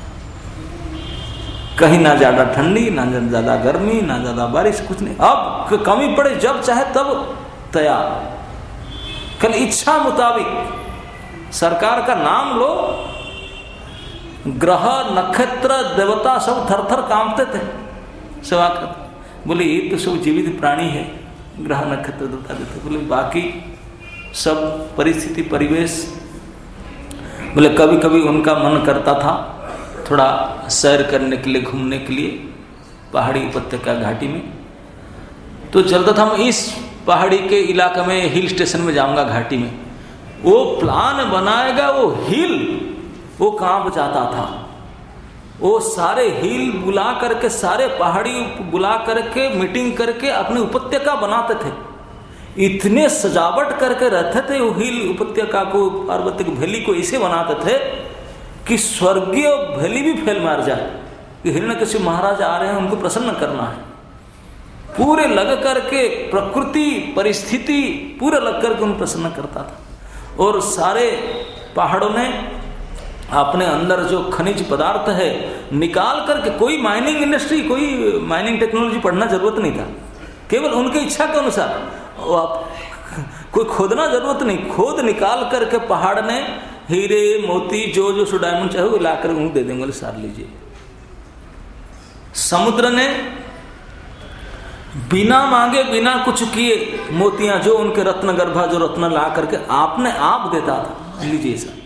कहीं ना ज्यादा ठंडी, ना ज्यादा गर्मी, ना ज्यादा बारिश, कुछ नहीं। अब कमी पड़े जब चाहे तब तैयार, कल इच्छा मुताबिक। सरकार का नाम लो, ग्रह नक्षत्र देवता सब थर थर कांपते थे सेवा कर। बोले ये तो सब जीवित प्राणी है, ग्रह नक्षत्र देवता देते। बोले बाकी सब परिस्थिति परिवेश, बोले कभी कभी उनका मन करता था थोड़ा सैर करने के लिए, घूमने के लिए पहाड़ी उपत्यका घाटी में। तो चलता था मैं इस पहाड़ी के इलाके में, हिल स्टेशन में जाऊंगा घाटी में। वो प्लान बनाएगा, वो हिल वो कांप जाता था। वो सारे हिल बुला करके, सारे पहाड़ी बुला करके मीटिंग करके अपनी उपत्यका बनाते थे। इतने सजावट करके रहते थे वो हिल उपत्यका को, पार्वती की वैली को ऐसे बनाते थे कि स्वर्गीय वैली भी फैल मार जाए कि हिरण्यकशिपु महाराज आ रहे हैं, उनको प्रसन्न करना है। पूरे लग करके प्रकृति परिस्थिति पूरे लग करके उनको प्रसन्न करता था। और सारे पहाड़ों ने अपने अंदर जो खनिज पदार्थ है निकाल करके, कोई माइनिंग इंडस्ट्री, कोई माइनिंग टेक्नोलॉजी पढ़ना जरूरत नहीं था, केवल उनकी इच्छा के अनुसार। कोई खोदना जरूरत नहीं, खोद निकाल करके पहाड़ ने हीरे मोती जो जो डायमंड चाहे वो लाकर उनको दे देंगे, सार लीजिए। समुद्र ने बिना मांगे बिना कुछ किए मोतियां, जो उनके रत्न गर्भा, जो रत्न ला करके आपने आप देता था, लीजिए सर।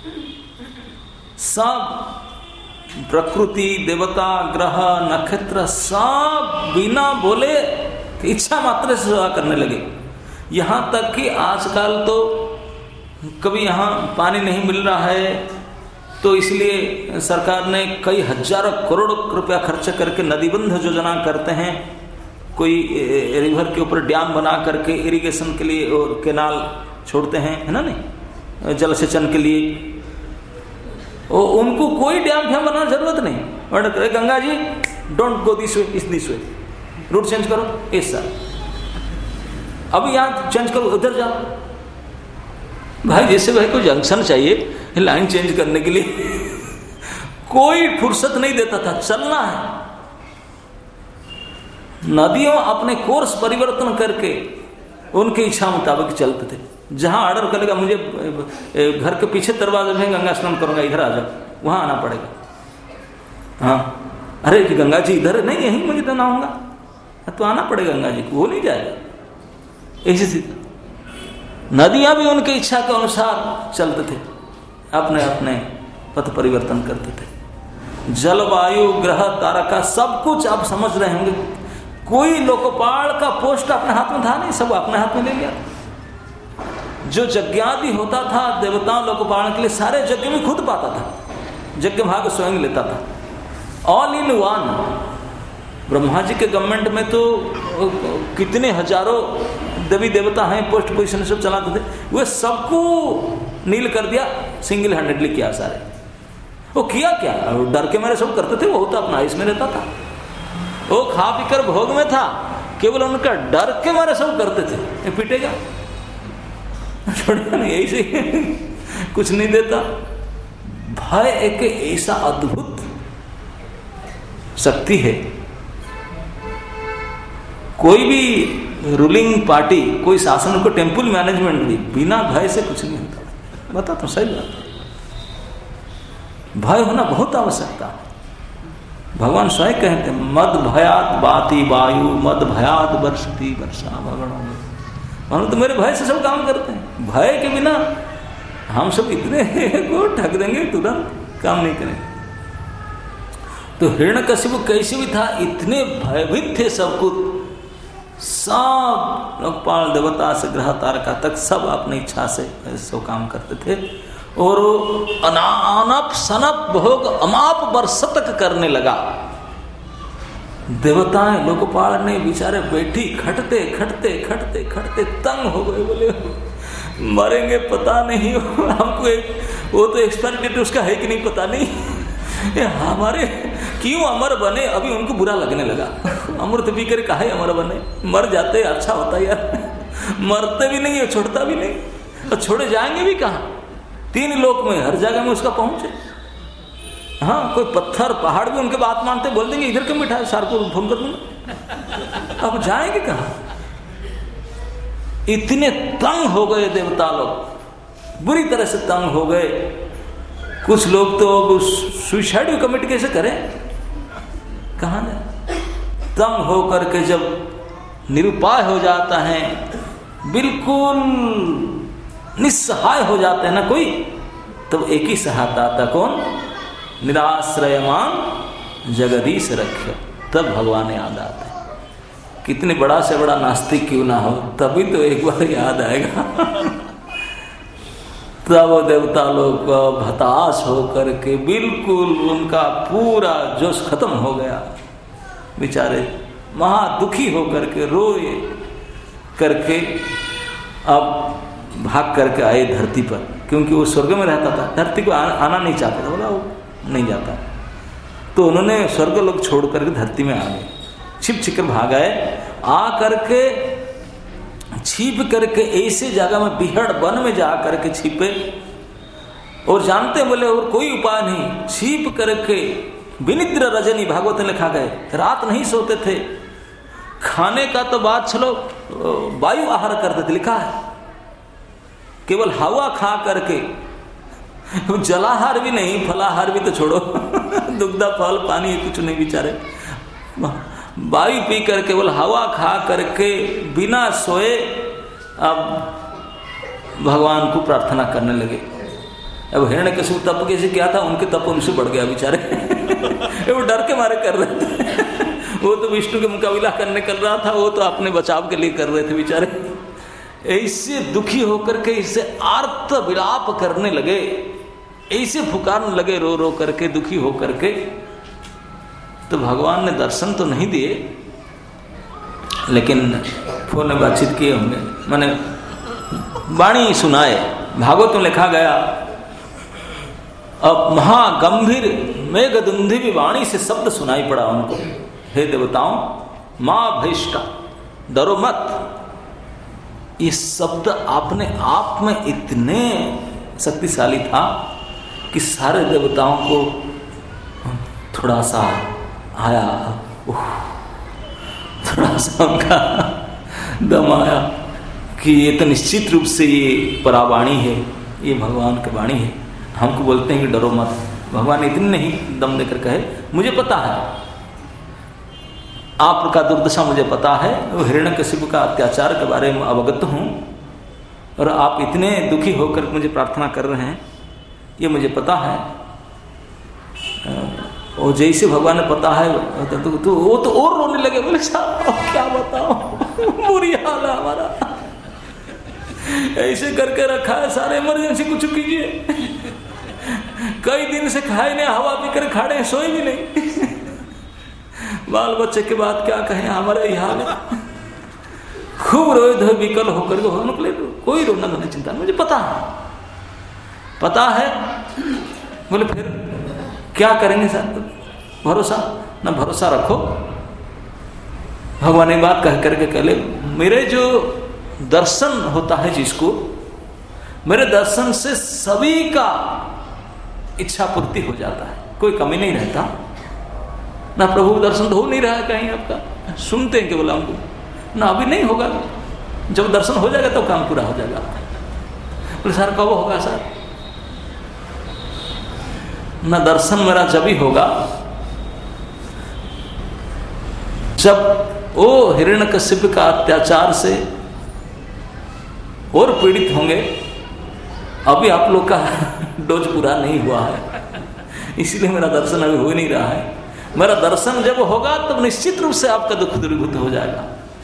सब प्रकृति देवता ग्रह नक्षत्र सब बिना बोले इच्छा मात्र से सेवा करने लगे। यहां तक कि आजकल तो कभी यहाँ पानी नहीं मिल रहा है तो इसलिए सरकार ने कई हजारों करोड़ रुपया खर्च करके नदीबंध योजना करते हैं। कोई रिवर के ऊपर डैम बना करके इरिगेशन के लिए और कैनाल छोड़ते हैं, है ना, नहीं जल सेचन के लिए। और उनको कोई डैम फैम बनाने जरूरत नहीं। ऑर्डर करे Ganga ji don't go this way, इस दिस वे, रूट चेंज करो, ऐसा अभी यहाँ चेंज करो, उधर जाओ। भाई जैसे भाई को जंक्शन चाहिए लाइन चेंज करने के लिए कोई फुर्सत नहीं देता था, चलना है। नदियों अपने कोर्स परिवर्तन करके उनकी इच्छा मुताबिक चलते थे। जहां ऑर्डर करेगा मुझे घर के पीछे दरवाजे में गंगा स्नान करूंगा, इधर आ जाओ, वहां आना पड़ेगा। हाँ, अरे गंगा जी इधर नहीं, यहीं मुझे तो नहाऊंगा, तो आना पड़ेगा गंगा जी को, वो नहीं जाएगा। ऐसी स्थिति। नदियां भी उनकी इच्छा के अनुसार चलते थे, अपने अपने पथ परिवर्तन करते थे। जलवायु ग्रह तारका सब कुछ आप समझ रहे होंगे। कोई लोकपाल का पोस्ट अपने हाथ में था नहीं, सब अपने हाथ में ले लिया। जो यज्ञादि होता था देवताओं लोकपाल के लिए, सारे यज्ञ में खुद पाता था, यज्ञ भाग स्वयं लेता था। All in one. Brahma ji के गवर्नमेंट में तो कितने हजारों देवी देवता हैं, पोस्ट पोजिशन सब चलाते थे, वे सबको नील कर दिया, सिंगल हैंडेडली किया सारे। वो किया क्या, डर के मारे सब करते थे, वो तो अपना आयुष में रहता था, वो खा पीकर भोग में था, केवल उनका डर के मारे सब करते थे। ये पीटेगा छोड़ेगा नहीं, ऐसे कुछ नहीं देता। भय एक ऐसा अद्भुत शक्ति है। कोई भी रूलिंग पार्टी, कोई शासन को, टेम्पल मैनेजमेंट भी बिना भय से कुछ नहीं होता। बता तो सही बात, भय होना बहुत आवश्यकता है। भगवान स्वयं कहते हैं मद भयात बाती वायु, मद भयात वर्षति वर्षा भगवान। हम तो मेरे भय से सब काम करते हैं, भय के बिना हम सब इतने को ठग देंगे, तुरंत काम नहीं करेंगे। तो हिरण्यकशिपु कैसे भी था, इतने भयभीत थे सब कुछ, सब लोकपाल देवता से ग्रह तारका तक सब अपनी इच्छा से सब काम करते थे। और अनाप सनप भोग अमाप बरसतक करने लगा। देवताएं लोकपाल ने बेचारे बैठी खटते खटते खटते खटते तंग हो गए, बोले मरेंगे पता नहीं, हमको वो तो एक्सपायरी डेट उसका है कि नहीं पता नहीं, हमारे क्यों अमर बने। अभी उनको बुरा लगने लगा, अमृत पी कर काहे अमर बने, मर जाते अच्छा होता यार, मरते भी नहीं, छोड़ता भी नहीं, और छोड़े जाएंगे भी कहाँ, 3 लोक में हर जगह में उसका पहुंचे। हाँ, कोई पत्थर पहाड़ भी उनके बात मानते, बोल देंगे इधर क्यों बिठा, सार को फोन कर दूंगा, अब जाएंगे कहाँ। इतने तंग हो गए देवता लोग, बुरी तरह से तंग हो गए। कुछ लोग तो सुसाइड भी कमिट कैसे करें, कहाँ जाए। तंग हो करके जब निरुपाय हो जाता है, बिल्कुल निस्सहाय हो जाते हैं ना कोई, तब एक ही सहायता आता, कौन, निराश्रयमान जगदीश रख्य, तब भगवान याद आते हैं। कितने बड़ा से बड़ा नास्तिक क्यों ना हो, तभी तो एक बार याद आएगा। तब देवता लोग हताश होकर के बिल्कुल उनका पूरा जोश खत्म हो गया, बेचारे महा दुखी होकर के रोए करके अब भाग करके आए धरती पर, क्योंकि वो स्वर्ग में रहता था, धरती को आना नहीं चाहता था, बोला वो नहीं जाता। तो उन्होंने स्वर्ग लोग छोड़ करके धरती में आ गए, छिप छिप कर भाग आए, आ करके छिप करके ऐसे जगह में बिहड़ वन में जा करके छिपे, और जानते बोले और कोई उपाय नहीं, छिप करके विनिद्र रजनी, भागवत में लिखा गए, रात नहीं सोते थे, खाने का तो बात चलो वायु आहार करते थे, लिखा है, केवल हवा खा करके, जलाहार भी नहीं, फलाहार भी तो छोड़ो, दुग्धा फल पानी कुछ नहीं, बेचारे वायु पी कर केवल हवा खा करके बिना सोए अब भगवान को प्रार्थना करने लगे। अब हिरण्यकशिपु तप कैसे किया था, उनके तप उनसे बढ़ गया बेचारे। वो डर के मारे कर रहे थे, वो तो विष्णु के मुकाबला करने कर रहा था, वो तो अपने बचाव के लिए कर रहे थे बेचारे। ऐसे दुखी होकर के इससे आर्त विलाप करने लगे, ऐसे पुकारने लगे रो रो करके, दुखी होकर के। तो भगवान ने दर्शन तो नहीं दिए, लेकिन फोन में बातचीत किए होंगे, मैंने वाणी सुनाए। भागवत में लिखा गया, अब महागंभीर मेघदुंधी वाणी से शब्द सुनाई पड़ा उनको, हे देवताओं, मां भैष्टा, डरो मत। ये शब्द अपने आप में इतने शक्तिशाली था कि सारे देवताओं को थोड़ा सा आया, थोड़ा सा उनका दम आया कि ये तो निश्चित रूप से ये परावाणी है, ये भगवान की वाणी है। हमको बोलते हैं कि डरो मत, भगवान इतने नहीं दम देकर कहे, मुझे पता है आपका दुर्दशा, मुझे पता है, हिरण्यकशिपु का अत्याचार के बारे में अवगत हूँ, और आप इतने दुखी होकर मुझे प्रार्थना कर रहे हैं, ये मुझे पता है। और जैसे भगवान ने पता है तो वो तो और रोने लगे, बोले साहब क्या बताओ, बुरी हाल है हमारा, ऐसे करके रखा है, सारे इमरजेंसी कुछ कीजिए, कई दिन से खाए नहीं, हवा पी कर खाड़े, सोए भी नहीं, बाल बच्चे के बाद क्या कहें, हमारा यह हाल है। खूब रोए धोए विकल होकर के निकले, कोई रोना धोने चिंता, मुझे पता है। बोले फिर क्या करेंगे सर, भरोसा ना, भरोसा रखो। भगवान एक बात कह करके कहले, मेरे जो दर्शन होता है जिसको, मेरे दर्शन से सभी का इच्छा पूर्ति हो जाता है, कोई कमी नहीं रहता। ना प्रभु दर्शन तो हो नहीं रहा है कहीं आपका, सुनते हैं कि बोला हमको ना, अभी नहीं होगा, जब दर्शन हो जाएगा तो काम पूरा हो जाएगा। बोले सर कब होगा सर? ना दर्शन मेरा जब ही होगा जब वो हिरण्यकशिपु का अत्याचार से और पीड़ित होंगे। अभी आप लोग का डोज पूरा नहीं हुआ है, इसलिए मेरा दर्शन अभी हो नहीं रहा है। मेरा दर्शन जब होगा तब निश्चित रूप से आपका दुख दूरीभूत हो जाएगा।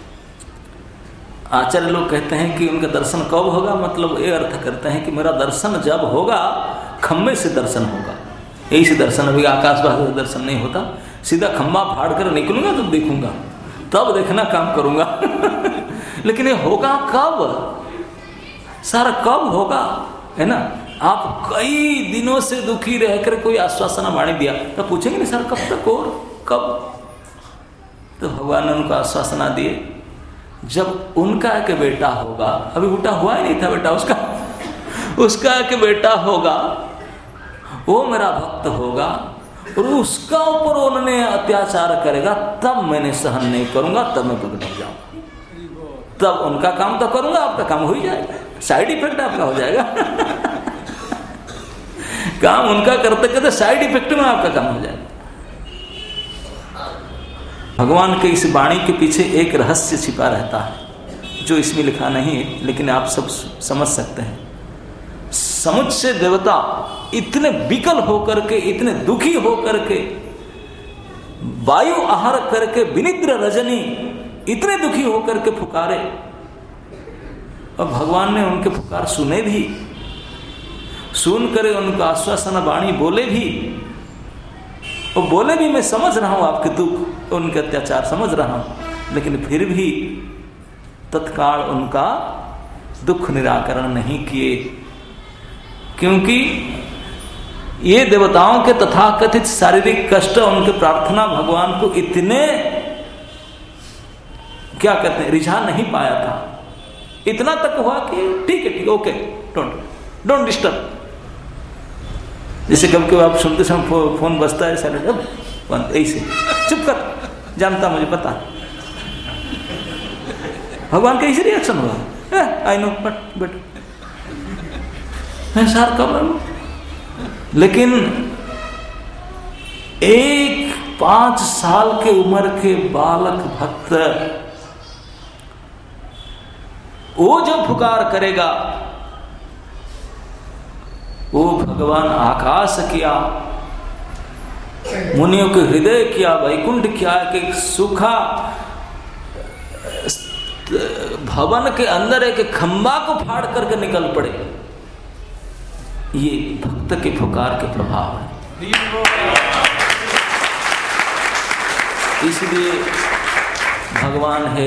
आचार्य लोग कहते हैं कि उनका दर्शन कब होगा, मतलब ये अर्थ करते हैं कि मेरा दर्शन जब होगा, खम्भे से दर्शन होगा। यही से दर्शन, अभी आकाशवाणी से दर्शन नहीं होता, सीधा खम्भा फाड़ कर निकलूंगा तब देखूंगा, तब देखना काम करूंगा। लेकिन ये होगा कब, सारा कब होगा, है ना। आप कई दिनों से दुखी रहकर कोई आश्वासन वाणी दिया तो पूछेंगे नहीं सर कब तक और कब, तो भगवान ने उनको आश्वासना दिए जब उनका एक बेटा होगा, अभी बेटा हुआ ही नहीं था बेटा उसका एक बेटा होगा, वो मेरा भक्त होगा और उसका ऊपर उन्होंने अत्याचार करेगा, तब मैंने सहन नहीं करूंगा, तब मैं प्रकट हो जाऊंगा। तब उनका काम तो करूंगा, आपका काम हो ही जाएगा, साइड इफेक्ट आपका हो जाएगा। काम उनका करते करते साइड इफेक्ट में आपका काम हो जाएगा। भगवान के इस वाणी के पीछे एक रहस्य छिपा रहता है जो इसमें लिखा नहीं है, लेकिन आप सब समझ सकते हैं। समुच से देवता इतने विकल होकर के, इतने दुखी होकर के, वायु आहार करके विनिद्र रजनी इतने दुखी होकर के पुकारे, और भगवान ने उनके पुकार सुने भी, सुन कर उनका आश्वासन वाणी बोले भी, और बोले भी मैं समझ रहा हूं आपके दुख, उनके अत्याचार समझ रहा हूं, लेकिन फिर भी तत्काल उनका दुख निराकरण नहीं किए, क्योंकि ये देवताओं के तथाकथित शारीरिक कष्ट, उनके प्रार्थना भगवान को इतने क्या कहते हैं रिझा नहीं पाया था। इतना तक हुआ कि ठीक है ओके, डोंट डिस्टर्ब। जैसे कभी कभी आप सुनते समय फोन बजता है साइलेंट, ऐसे चुप कर, जानता मुझे पता। भगवान का ऐसे रिएक्शन हुआ, आई नो बट मैं सार कब, लेकिन एक 5 साल के उम्र के बालक भक्त वो जब पुकार करेगा, वो भगवान आकाश किया, मुनियों के हृदय किया, वैकुंठ किया, कि सूखा भवन के अंदर एक खंबा को फाड़ करके निकल पड़े। ये भक्त के पुकार के प्रभाव है। इसलिए भगवान है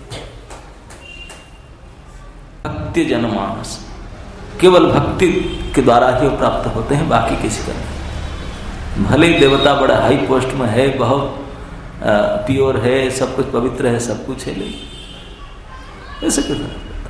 भक्ति जनमानस, केवल भक्ति के द्वारा ही वो प्राप्त होते हैं, बाकी किसी का नहीं। भले देवता बड़ा हाई पोस्ट में है, बहुत प्योर है, सब कुछ पवित्र है, सब कुछ है, ऐसे क्यों,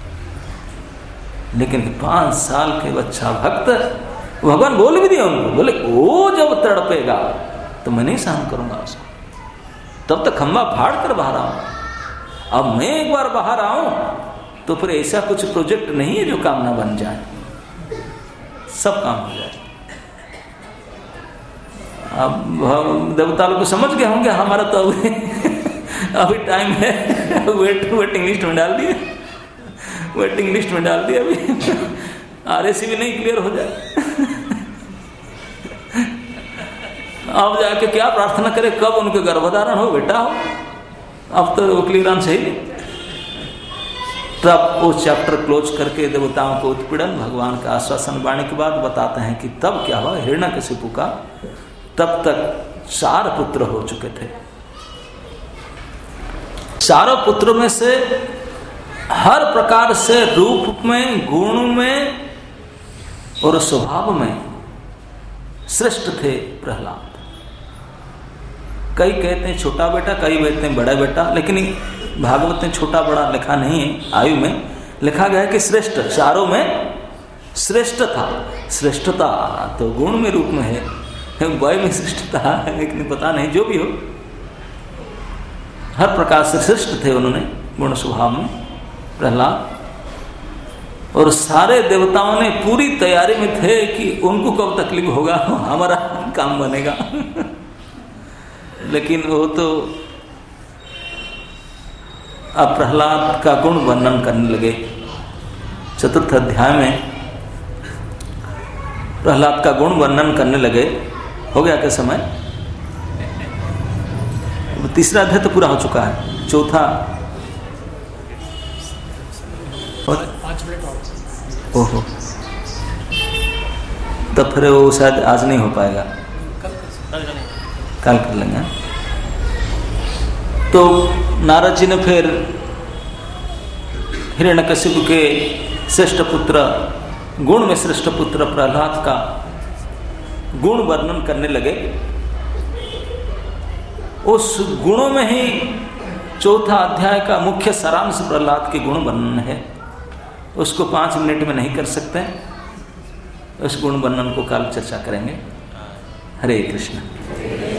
लेकिन 5 साल के बच्चा भक्त, भगवान बोल भी दिया उनको, बोले वो जब तड़पेगा तो मैं नहीं सहन करूंगा उसको, तब तक खंबा फाड़ कर बाहर आऊं। अब मैं एक बार बाहर आऊं तो फिर ऐसा कुछ प्रोजेक्ट नहीं है जो काम ना बन जाए, सब काम हो जाए। अब देवता लोग समझ गए होंगे हमारा तो अभी टाइम है, वेटिंग लिस्ट में डाल दिए, वेटिंग लिस्ट में डाल दिया, अभी RAC भी नहीं क्लियर हो जाए। अब जाके क्या प्रार्थना करे, कब उनके गर्भधारण हो, बेटा हो, अब तो वो क्लियरेंस है ही नहीं। तब वो चैप्टर क्लोज करके देवताओं को उत्पीड़न, भगवान का आश्वासन वाणी के बाद बताते हैं कि तब क्या हुआ, हिरण्यकशिपु का तब तक 4 पुत्र हो चुके थे। चारों पुत्रों में से हर प्रकार से रूप में, गुण में और स्वभाव में श्रेष्ठ थे प्रहलाद। कई कहते हैं छोटा बेटा, कई कहते हैं बड़ा बेटा, लेकिन भागवत में छोटा बड़ा लिखा नहीं है, आयु में लिखा गया है कि श्रेष्ठ, चारों में श्रेष्ठ था। श्रेष्ठता तो गुण में, रूप में है, वय में श्रेष्ठता है, लेकिन पता नहीं, जो भी हो हर प्रकार से श्रेष्ठ थे उन्होंने गुण स्वभाव में प्रहलाद। और सारे देवताओं ने पूरी तैयारी में थे कि उनको कब तकलीफ होगा, हमारा काम बनेगा। लेकिन वो तो अब प्रहलाद का गुण वर्णन करने लगे चतुर्थ अध्याय में प्रहलाद का गुण वर्णन करने लगे। हो गया क्या समय? तीसरा अध्याय तो पूरा हो चुका है, चौथा ओहो, तो फिर वो शायद आज नहीं हो पाएगा, कल कर लेंगे। तो नारद जी ने फिर हिरण्यकशिपु के श्रेष्ठ पुत्र, गुण में श्रेष्ठ पुत्र प्रहलाद का गुण वर्णन करने लगे। उस गुणों में ही चौथा अध्याय का मुख्य सारांश प्रहलाद के गुण वर्णन है। उसको 5 मिनट में नहीं कर सकते, उस गुण वर्णन को कल चर्चा करेंगे। हरे कृष्ण।